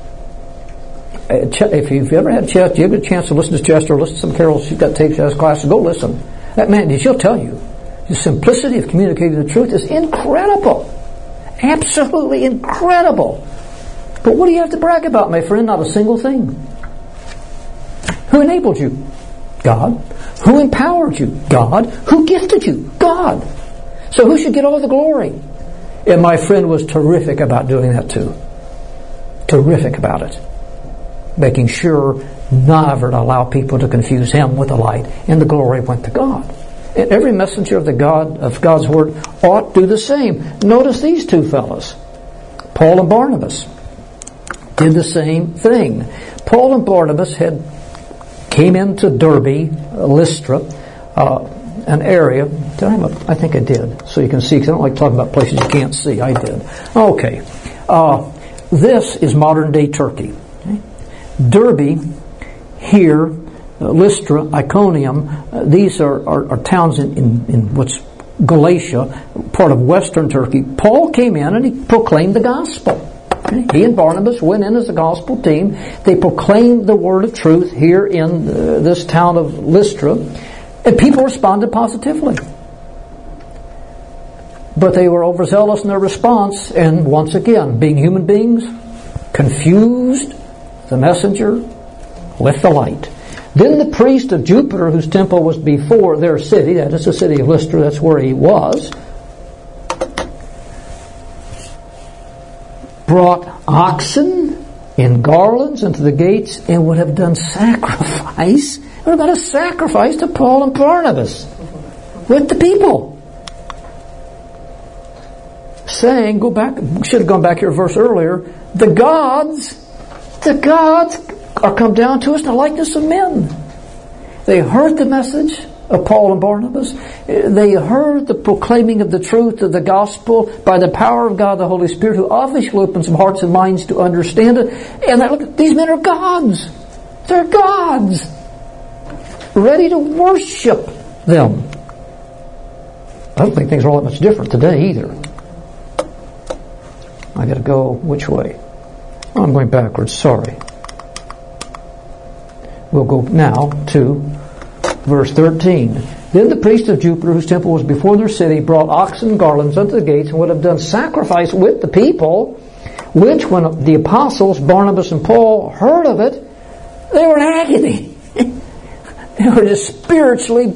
A: If you've ever had a chance, you get a chance to listen to Chester or listen to some carols, you've got tapes of his classes, go listen. That man, she'll tell you, the simplicity of communicating the truth is incredible. Absolutely incredible. But what do you have to brag about, my friend? Not a single thing. Who enabled you? God. Who empowered you? God. Who gifted you? God. So who should get all the glory? And my friend was terrific about doing that too. Terrific about it. Making sure never to allow people to confuse him with the light, and the glory went to God. And every messenger of God's word ought to do the same. Notice these two fellows, Paul and Barnabas, did the same thing. Paul and Barnabas came into Derbe, Lystra, an area. Did I think I did. So you can see, because I don't like talking about places you can't see. I did. Okay. This is modern day Turkey. Derbe, here, Lystra, Iconium, these are towns in what's Galatia, part of western Turkey, Paul came in and he proclaimed the gospel. He and Barnabas went in as a gospel team. They proclaimed the word of truth here in this town of Lystra, and people responded positively. But they were overzealous in their response, and once again, being human beings, confused the messenger with the light. Then the priest of Jupiter, whose temple was before their city, that is the city of Lystra, that's where he was, brought oxen in garlands into the gates and would have done sacrifice. Would have done a sacrifice to Paul and Barnabas with the people. Saying, should have gone back here a verse earlier, the gods are come down to us in the likeness of men. They heard the message of Paul and Barnabas. They heard the proclaiming of the truth of the gospel by the power of God the Holy Spirit, who obviously opens some hearts and minds to understand it. And these men are gods. They're gods. Ready to worship them. I don't think things are all that much different today either. I got to go which way? Oh, I'm going backwards. Sorry. We'll go now to verse 13. Then the priest of Jupiter, whose temple was before their city, brought oxen and garlands unto the gates and would have done sacrifice with the people, which when the apostles, Barnabas and Paul, heard of it, they were in agony. They were just spiritually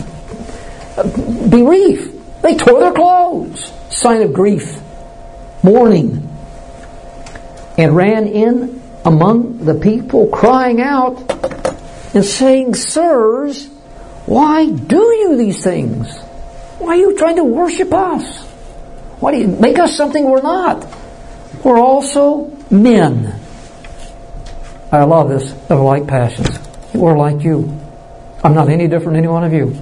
A: bereaved. They tore their clothes, sign of grief, mourning, and ran in among the people, crying out and saying, Sirs, why do you these things? Why are you trying to worship us? Why do you make us something we're not? We're also men. I love this, of like passions. We're like you. I'm not any different than any one of you.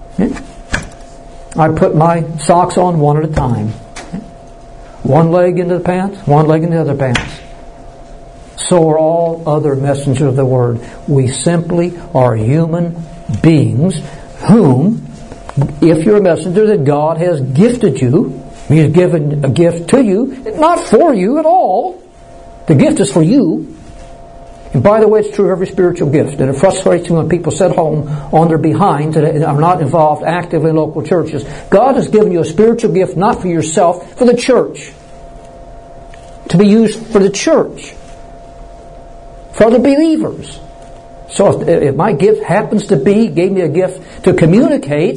A: I put my socks on one at a time. One leg into the pants, one leg in the other pants. So are all other messengers of the word. We simply are human beings whom, if you're a messenger that God has gifted you, He's given a gift to you, not for you at all. The gift is for you. And by the way, it's true of every spiritual gift. And it frustrates me when people sit home on their behinds and are not involved actively in local churches. God has given you a spiritual gift not for yourself, for the church. To be used for the church. For the believers. So if my gift happens to be, gave me a gift to communicate,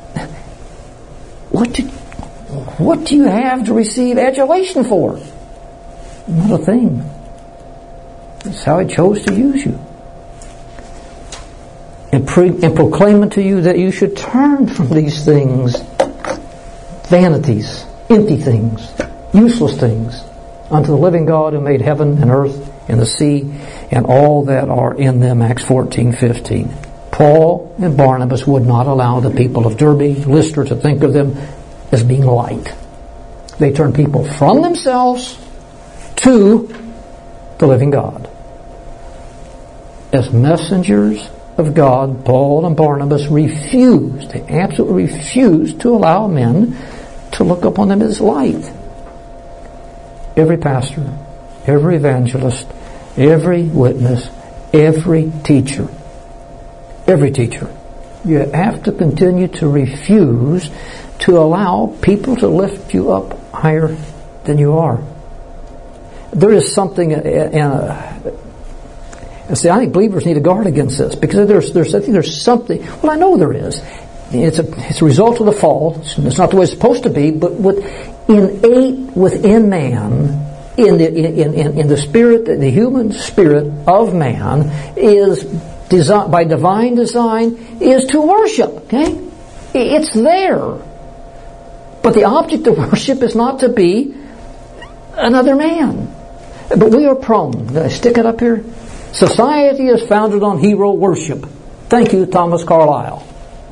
A: what do you have to receive adulation for? Not a thing. That's how He chose to use you. And proclaiming to you that you should turn from these things, vanities, empty things, useless things, unto the living God who made heaven and earth and the sea and all that are in them. Acts 14:15. Paul and Barnabas would not allow the people of Derbe, Lystra, to think of them as being light. They turned people from themselves to the living God. As messengers of God, Paul and Barnabas refused, they absolutely refused to allow men to look upon them as light. Every pastor, every evangelist, every witness, every teacher, you have to continue to refuse to allow people to lift you up higher than you are. There is something, I think believers need to guard against this, because there's something, well, I know there is. It's a result of the fall. It's not the way it's supposed to be, but innate within man, in the spirit, the human spirit of man, is designed by divine design, is to worship. Okay, it's there, but the object of worship is not to be another man. But we are prone. Did I stick it up here? Society is founded on hero worship. Thank you, Thomas Carlyle.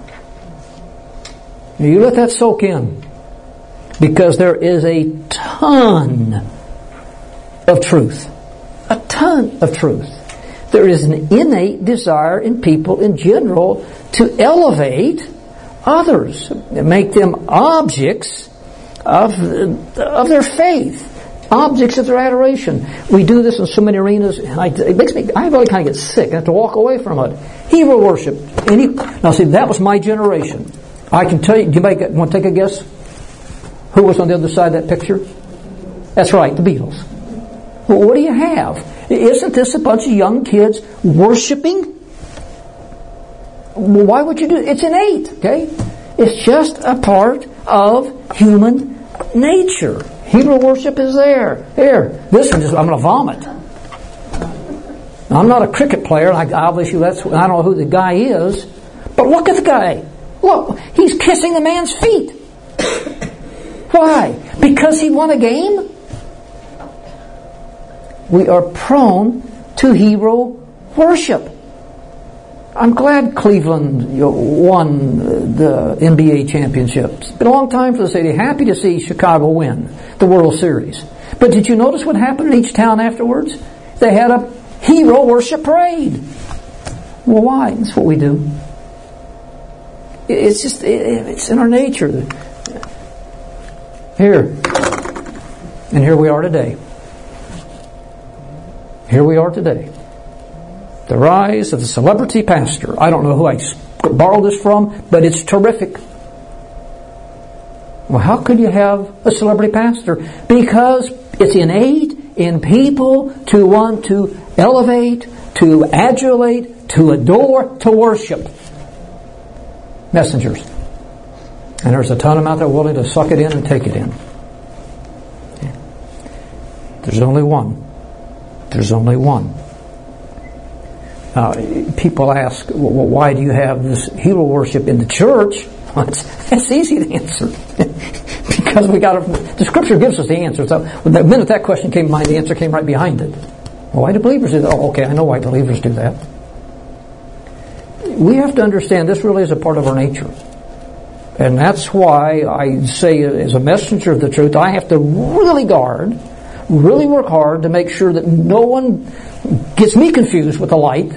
A: You let that soak in, because there is a ton of truth. A ton of truth. There is an innate desire in people in general to elevate others, make them objects of their faith, objects of their adoration. We do this in so many arenas. I really kind of get sick. I have to walk away from it. Hero worship. Now see, that was my generation. I can tell you, want to take a guess? Who was on the other side of that picture? That's right, the Beatles. Well, what do you have? Isn't this a bunch of young kids worshiping? Well, why would you do it? It's innate, okay? It's just a part of human nature. Hero worship is there. Here, this one, I'm going to vomit. Now, I'm not a cricket player. Obviously, I don't know who the guy is. But look at the guy. Look, he's kissing the man's feet. Why? Because he won a game? We are prone to hero worship. I'm glad Cleveland won the NBA championship. It's been a long time for the city. Happy to see Chicago win the World Series. But did you notice what happened in each town afterwards? They had a hero worship parade. Well, why? That's what we do. It's just, it's in our nature. Here. And here we are today. Here we are today. The rise of the celebrity pastor. I don't know who I borrowed this from, but it's terrific. Well, how could you have a celebrity pastor? Because it's innate in people to want to elevate, to adulate, to adore, to worship. Messengers. And there's a ton of them out there willing to suck it in and take it in. There's only one. There's only one. People ask, well, why do you have this hero worship in the church? Well, that's easy to answer. Because the Scripture gives us the answer. So the minute that question came to mind, the answer came right behind it. Well, why do believers do that? Oh, okay, I know why believers do that. We have to understand this really is a part of our nature. And that's why I say, as a messenger of the truth, I have to really guard, really work hard to make sure that no one gets me confused with the light.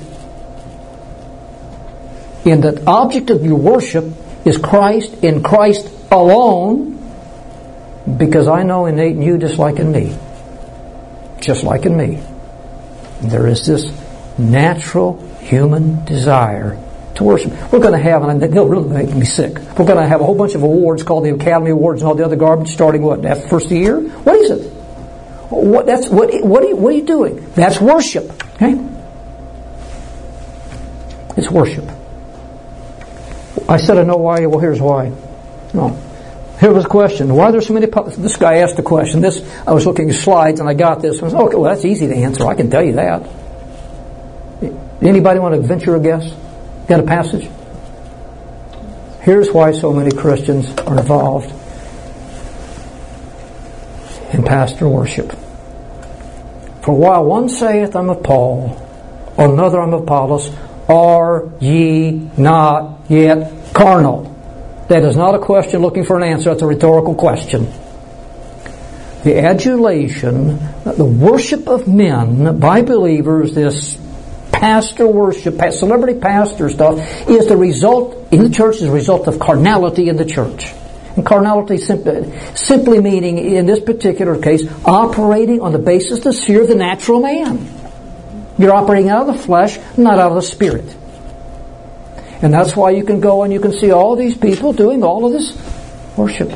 A: And that object of your worship is Christ, in Christ alone, because I know innate in you just like in me. Just like in me. There is this natural human desire to worship. We're going to have, and they'll really make me sick, we're going to have a whole bunch of awards called the Academy Awards and all the other garbage starting what, after the first of the year? What is it? What are you doing? That's worship. Okay? It's worship. I said I know why. Well, here's why. No. Here was a question. Why are there so many puppets? This guy asked a question. I was looking at slides and I got this. I was, okay, well, that's easy to answer. I can tell you that. Anybody want to venture a guess? Got a passage? Here's why so many Christians are involved in pastor worship. For while one saith, I'm of Paul, another I'm of Apollos, are ye not yet carnal? That is not a question looking for an answer. That's a rhetorical question. The adulation, the worship of men by believers, this pastor worship, celebrity pastor stuff, is the result, in the church, is the result of carnality in the church. And carnality simply meaning, in this particular case, operating on the basis of the sphere of the natural man. You're operating out of the flesh, not out of the spirit. And that's why you can go and you can see all these people doing all of this worship.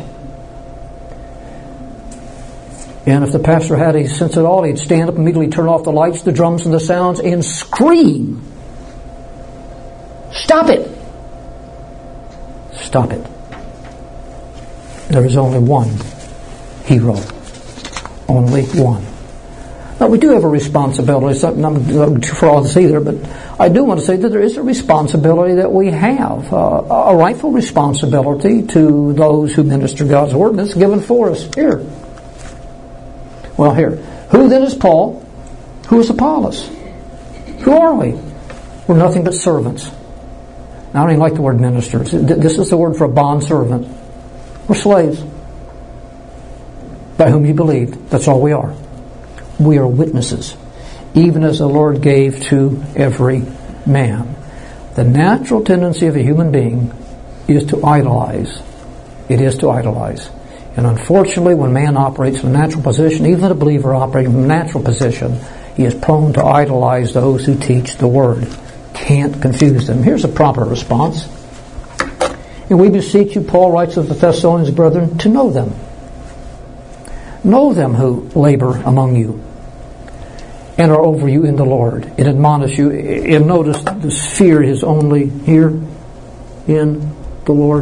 A: And if the pastor had any sense at all, he'd stand up, immediately turn off the lights, the drums and the sounds, and scream. Stop it! Stop it. There is only one hero. Only one. Now, we do have a responsibility. It's not for all this either, but I do want to say that there is a responsibility that we have, a rightful responsibility to those who minister God's Word, and it's given for us here. Well, here. Who then is Paul? Who is Apollos? Who are we? We're nothing but servants. I don't even like the word ministers. This is the word for a bondservant. We're slaves. By whom you believed. That's all we are. We are witnesses. Even as the Lord gave to every man. The natural tendency of a human being is to idolize. It is to idolize. And unfortunately, when man operates from a natural position, even a believer operating from a natural position, he is prone to idolize those who teach the Word. Can't confuse them. Here's a proper response. And we beseech you, Paul writes of the Thessalonians, brethren, to know them. Know them who labor among you and are over you in the Lord, and admonish you. And notice the sphere is only here in the Lord.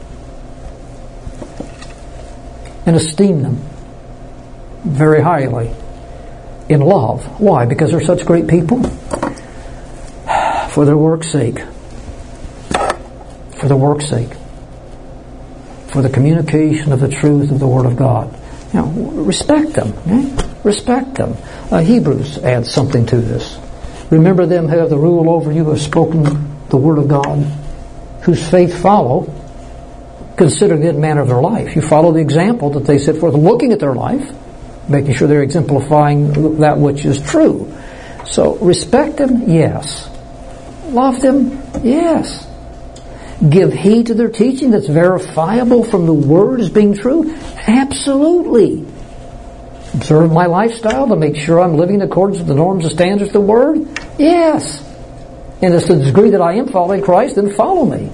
A: And esteem them very highly in love. Why? Because they're such great people? For their work's sake. For the work's sake. For the communication of the truth of the Word of God. Now, respect them. Respect them. Hebrews adds something to this. Remember them who have the rule over you, who have spoken the Word of God, whose faith follow. Consider the good manner of their life. You follow the example that they set forth, looking at their life, making sure they're exemplifying that which is true. So, respect them, yes. Love them, yes. Give heed to their teaching that's verifiable from the Word as being true, absolutely. Observe my lifestyle to make sure I'm living in accordance with the norms and standards of the Word, yes. And to the degree that I am following Christ, then follow me.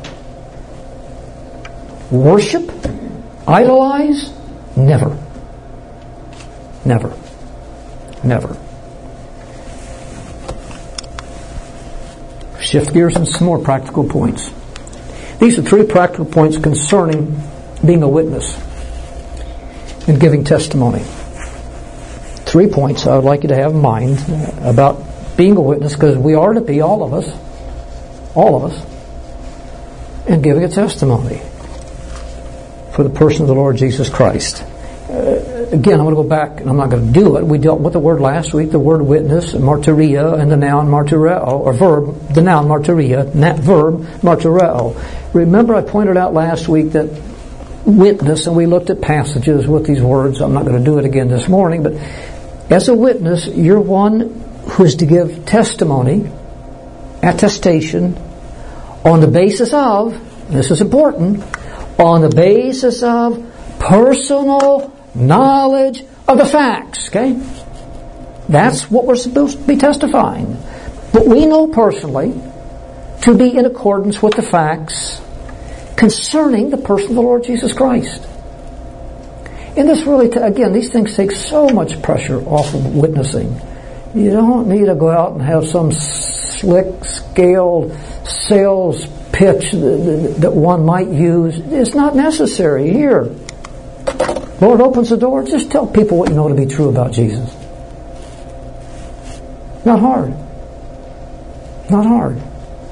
A: Worship? Idolize? Never. Never. Never. Shift gears and some more practical points. These are 3 practical points concerning being a witness and giving testimony. 3 points I would like you to have in mind about being a witness, because we are to be, all of us, and giving a testimony for the person of the Lord Jesus Christ. Again, I'm going to go back, and I'm not going to do it. We dealt with the word last week, the word witness, martyria, and the noun martyreo, or verb, the noun martyria, verb martyreo. Remember I pointed out last week that witness, and we looked at passages with these words. I'm not going to do it again this morning, but as a witness, you're one who is to give testimony, attestation, on the basis of, this is important, on the basis of personal knowledge of the facts, okay? That's what we're supposed to be testifying. But we know personally to be in accordance with the facts concerning the person of the Lord Jesus Christ. And this really, again, these things take so much pressure off of witnessing. You don't need to go out and have some slick, scaled sales pitch that one might use. It's not necessary. Here, Lord opens the door. Just tell people what you know to be true about Jesus. Not hard. Not hard.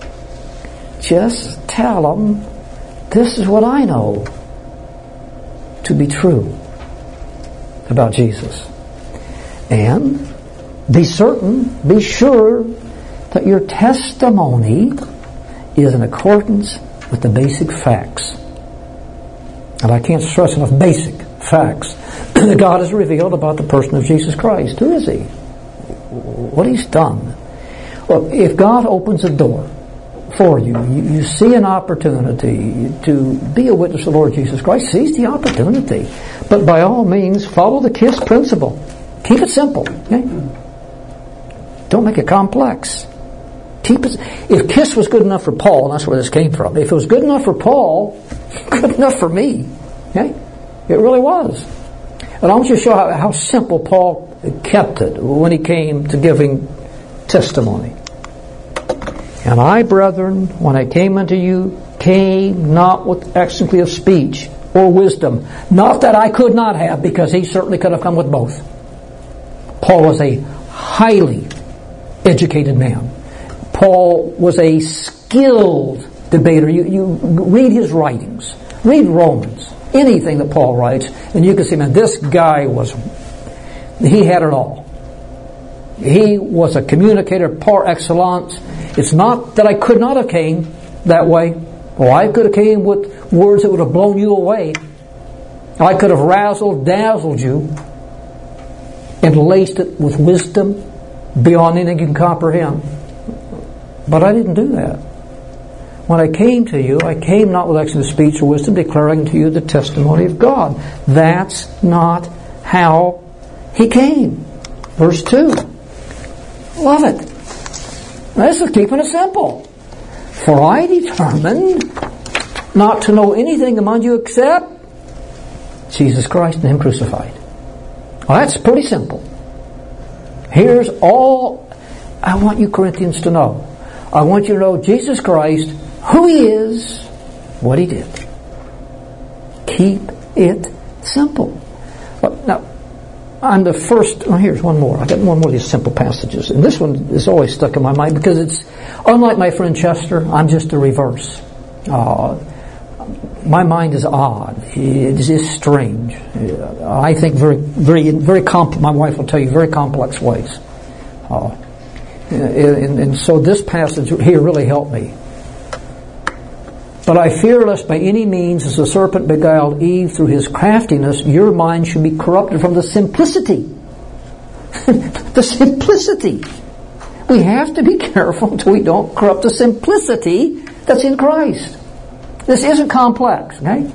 A: Just tell them, this is what I know to be true about Jesus. And be certain, be sure that your testimony is in accordance with the basic facts. And I can't stress enough, basic facts that God has revealed about the person of Jesus Christ. Who is He? What He's done. Well, if God opens a door for you, you see an opportunity to be a witness of the Lord Jesus Christ, seize the opportunity. But by all means, follow the KISS principle. Keep it simple. Okay? Don't make it complex. Keep it. If KISS was good enough for Paul, and that's where this came from, if it was good enough for Paul, good enough for me. Okay? It really was. And I want you to show how simple Paul kept it when he came to giving testimony. And I, brethren, when I came unto you, came not with excellency of speech or wisdom. Not that I could not have, because he certainly could have come with both. Paul was a highly educated man. Paul was a skilled debater. You read his writings. Read Romans. Anything that Paul writes, and you can see, man, this guy he had it all. He was a communicator par excellence. It's not that I could not have came that way. Or I could have came with words that would have blown you away. I could have dazzled you and laced it with wisdom beyond anything you can comprehend. But I didn't do that. when I came to you, I came not with excellent speech or wisdom, declaring to you the testimony of God. That's not how He came. Verse 2. Love it. This is keeping it simple. For I determined not to know anything among you except Jesus Christ and Him crucified. Well, that's pretty simple. Here's all I want you Corinthians to know. I want you to know Jesus Christ, who He is, what He did. Keep it simple. Now, I'm the first... Oh, here's one more. I got one more of these simple passages. And this one is always stuck in my mind because it's... Unlike my friend Chester, I'm just the reverse. My mind is odd. It is strange. I think my wife will tell you, very complex ways. And so this passage here really helped me. But I fear lest by any means, as the serpent beguiled Eve through his craftiness, your mind should be corrupted from the simplicity. The simplicity. We have to be careful until we don't corrupt the simplicity that's in Christ. This isn't complex, okay?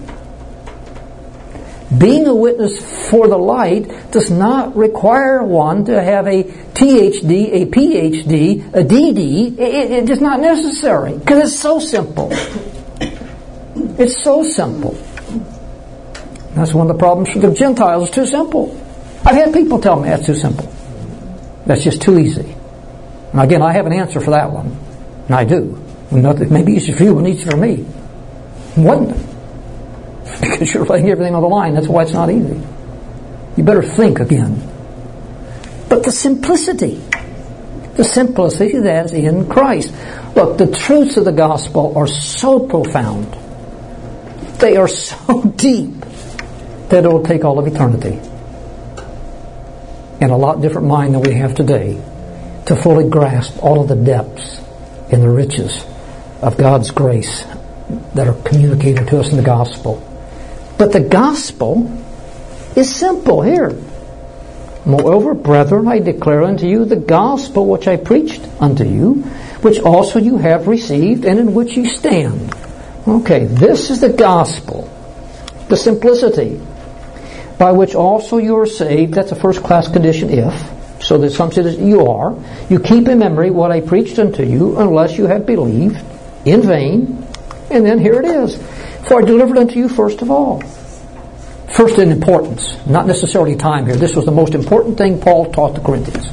A: Being a witness for the light does not require one to have a THD, a PhD, a DD. It is not necessary because it's so simple. It's so simple. That's one of the problems for the Gentiles. It's too simple. I've had people tell me that's too simple. That's just too easy. And again, I have an answer for that one. And I do. It may be easy for you and easy for me. Wasn't it? Because you're laying everything on the line. That's why it's not easy. You better think again. But the simplicity that is in Christ. Look, the truths of the gospel are so profound. They are so deep that it will take all of eternity and a lot different mind than we have today to fully grasp all of the depths and the riches of God's grace that are communicated to us in the gospel. But the gospel is simple here. Moreover, brethren, I declare unto you the gospel which I preached unto you, which also you have received, and in which you stand. Okay, this is the gospel. The simplicity. By which also you are saved. That's a first-class condition, if. So that some say that you are. You keep in memory what I preached unto you, unless you have believed in vain. And then here it is. For I delivered unto you first of all. First in importance, not necessarily time here. This was the most important thing Paul taught the Corinthians.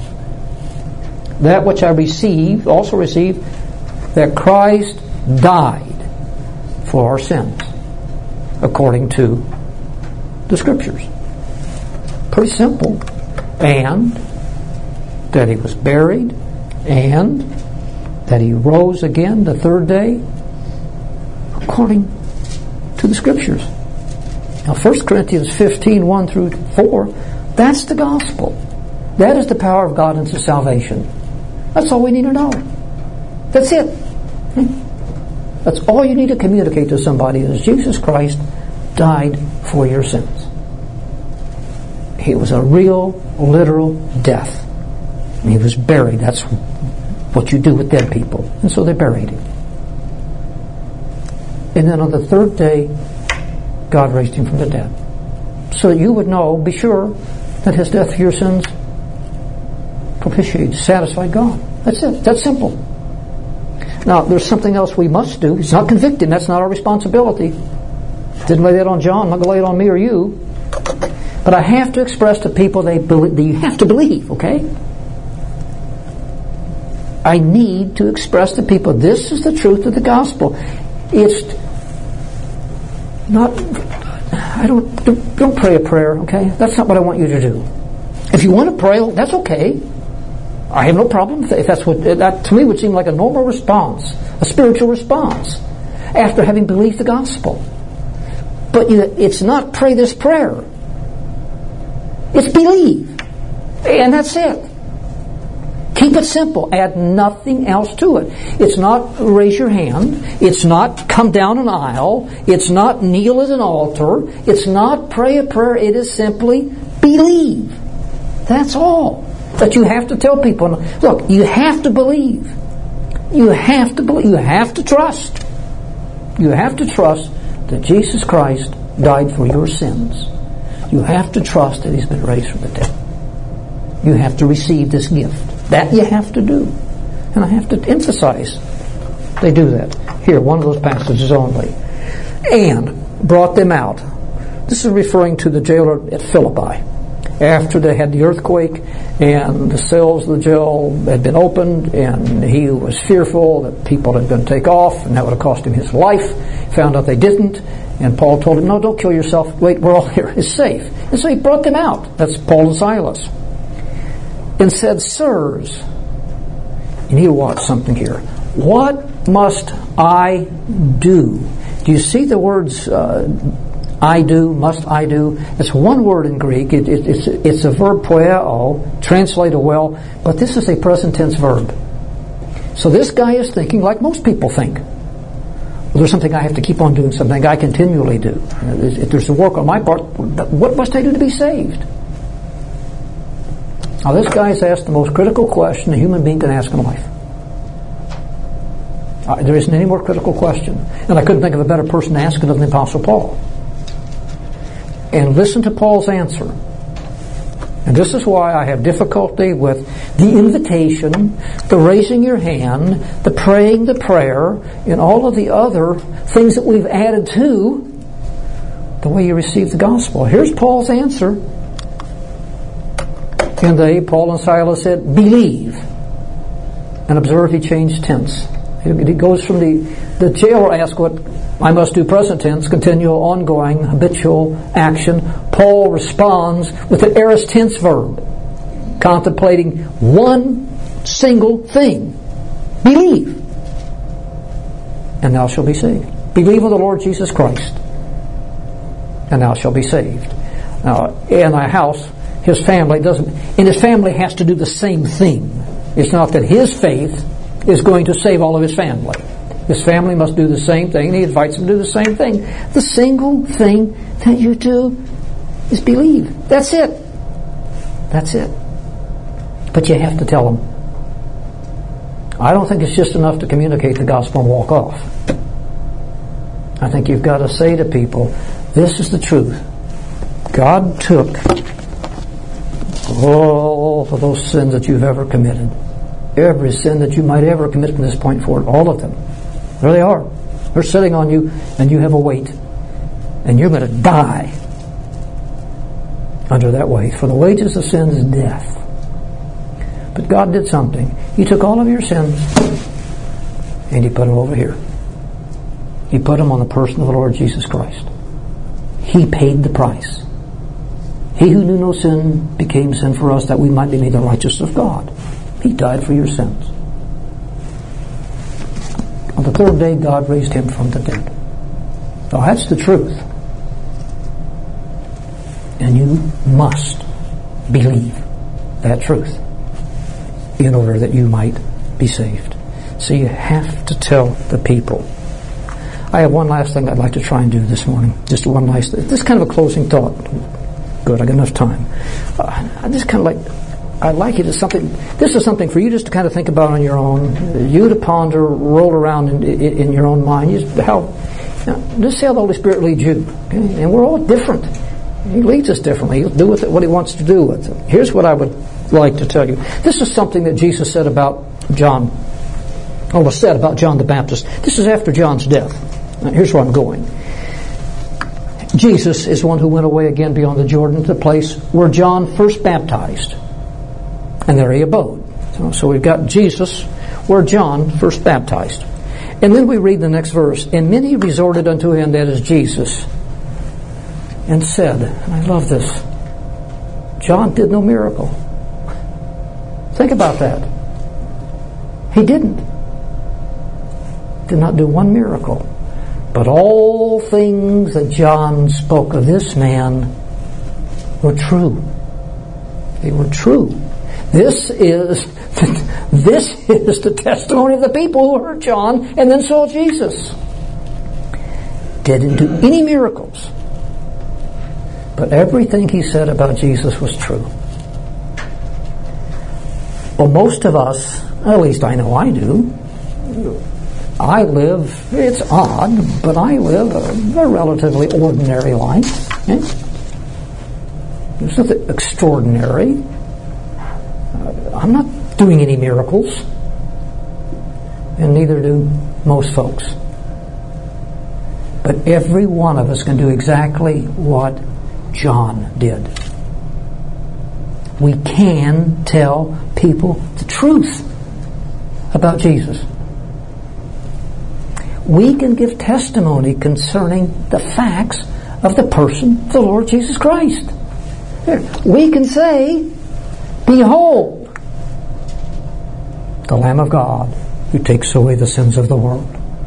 A: That which I also received, that Christ died for our sins, according to the Scriptures. Pretty simple. And that He was buried, and that He rose again the third day, according to the Scriptures. Now 1 Corinthians 15, 1 through 4, that's the gospel. That is the power of God unto salvation. That's all we need to know. That's it. That's all you need to communicate to somebody is Jesus Christ died for your sins. He was a real, literal death. And He was buried. That's what you do with dead people. And so they buried Him. And then on the third day, God raised Him from the dead. So that you would know, be sure, that His death for your sins propitiated, satisfied God. That's it. That's simple. Now, there's something else we must do. It's not convicting. That's not our responsibility. Didn't lay that on John. I'm not going to lay it on me or you. But I have to express to people that you have to believe, okay? I need to express to people this is the truth of the gospel. It's not... Don't pray a prayer, okay? That's not what I want you to do. If you want to pray, that's okay. I have no problem if that's what that to me would seem like a normal response, a spiritual response after having believed the gospel. But it's not pray this prayer. It's believe, and that's it. Keep it simple. Add nothing else to it. It's not raise your hand. It's not come down an aisle. It's not kneel at an altar. It's not pray a prayer. It is simply believe. That's all. But you have to tell people, look, you have to believe. You have to believe. You have to trust. You have to trust that Jesus Christ died for your sins. You have to trust that He's been raised from the dead. You have to receive this gift. That you have to do. And I have to emphasize they do that. Here, one of those passages only. And brought them out. This is referring to the jailer at Philippi. After they had the earthquake and the cells of the jail had been opened, and he was fearful that people had been taken off and that would have cost him his life. Found out they didn't, and Paul told him, no, don't kill yourself. Wait, we're all here. It's safe. And so he brought them out. That's Paul and Silas. And said, sirs, and he watched something here. What must I do? Do you see the words I do, must I do? It's one word in Greek. It's a verb poieo, translated well, but this is a present tense verb. So this guy is thinking like most people think. Well, there's something I have to keep on doing, something I continually do. If there's a work on my part, what must I do to be saved? Now this guy has asked the most critical question a human being can ask in life. There isn't any more critical question. And I couldn't think of a better person to ask it than the Apostle Paul. And listen to Paul's answer. And this is why I have difficulty with the invitation, the raising your hand, the praying the prayer, and all of the other things that we've added to the way you receive the gospel. Here's Paul's answer. And they, Paul and Silas, said, believe. And observe, he changed tense. It goes from the jailer asked what I must do, present tense, continual, ongoing, habitual action. Paul responds with an aorist tense verb, contemplating one single thing. Believe, and thou shalt be saved. Believe on the Lord Jesus Christ, and thou shalt be saved. Now, in a house, his family has to do the same thing. It's not that his faith is going to save all of his family. His family must do the same thing, and he invites them to do the same thing. The single thing that you do is believe. That's it. That's it. But you have to tell them. I don't think it's just enough to communicate the gospel and walk off. I think you've got to say to people, this is the truth. God took all of those sins that you've ever committed. Every sin that you might ever commit from this point forward, all of them. There they are. They're sitting on you, and you have a weight. And you're going to die under that weight. For the wages of sin is death. But God did something. He took all of your sins, and He put them over here. He put them on the person of the Lord Jesus Christ. He paid the price. He who knew no sin became sin for us, that we might be made the righteousness of God. He died for your sins. On the third day, God raised Him from the dead. Now, that's the truth. And you must believe that truth in order that you might be saved. So you have to tell the people. I have one last thing I'd like to try and do this morning. Just one last thing. This is kind of a closing thought. Good, I got enough time. I just kind of I'd like you to this is something for you just to kind of think about on your own, you to ponder, roll around in your own mind. Just see how the Holy Spirit leads you. Okay? And we're all different. He leads us differently. He'll do with it what He wants to do with it. Here's what I would like to tell you. This is something that Jesus said about John, or was said about John the Baptist. This is after John's death. Now, here's where I'm going. Jesus is one who went away again beyond the Jordan to the place where John first baptized. And there he abode. So we've got Jesus where John first baptized. And then we read the next verse. And many resorted unto him, that is Jesus, and said, and I love this, John did no miracle. Think about that. He didn't. Did not do one miracle. But all things that John spoke of this man were true. They were true. This is the testimony of the people who heard John and then saw Jesus. Didn't do any miracles. But everything he said about Jesus was true. Well, most of us, at least I know I do, I live, it's odd, but I live a relatively ordinary life. Okay? There's nothing extraordinary. I'm not doing any miracles. And neither do most folks. But every one of us can do exactly what John did. We can tell people the truth about Jesus. We can give testimony concerning the facts of the person of the Lord Jesus Christ. We can say, behold, the Lamb of God who takes away the sins of the world.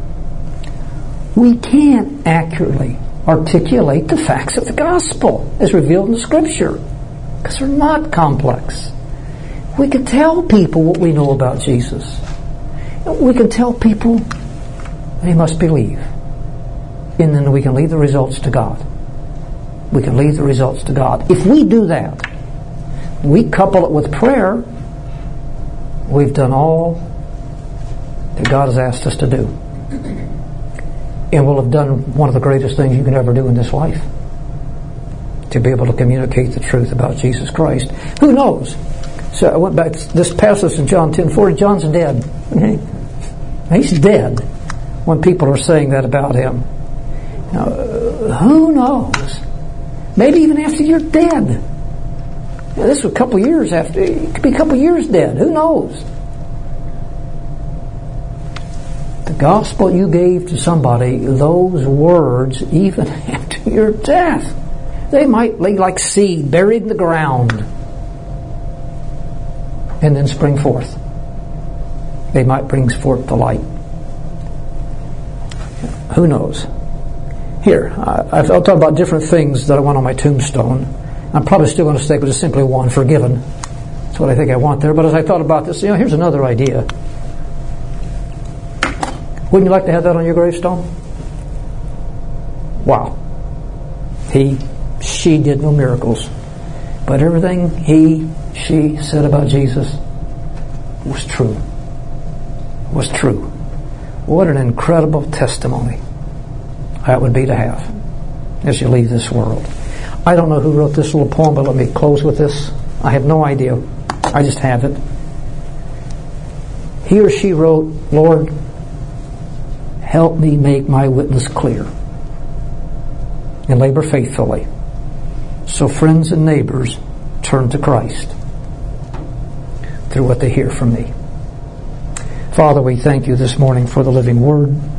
A: We can't accurately articulate the facts of the gospel as revealed in the Scripture because they're not complex. We can tell people what we know about Jesus. We can tell people they must believe. And then we can leave the results to God. We can leave the results to God. If we do that, we couple it with prayer, we've done all that God has asked us to do. And we'll have done one of the greatest things you can ever do in this life. To be able to communicate the truth about Jesus Christ. Who knows? So I went back to this passage in John 10:40. John's dead. Okay? He's dead when people are saying that about him. Now, who knows? Maybe even after you're dead. Now, this was a couple years after. It could be a couple years dead. Who knows? The gospel you gave to somebody, those words, even after your death, they might lay like seed buried in the ground and then spring forth. They might bring forth the light. Who knows? Here, I'll talk about different things that I want on my tombstone. I'm probably still going to stick with just simply one, forgiven. That's what I think I want there. But as I thought about this, here's another idea. Wouldn't you like to have that on your gravestone? Wow. She did no miracles. But everything she said about Jesus was true. Was true. What an incredible testimony that would be to have as you leave this world. I don't know who wrote this little poem, but let me close with this. I have no idea. I just have it. He or she wrote, Lord, help me make my witness clear and labor faithfully so friends and neighbors turn to Christ through what they hear from me. Father, we thank you this morning for the living Word.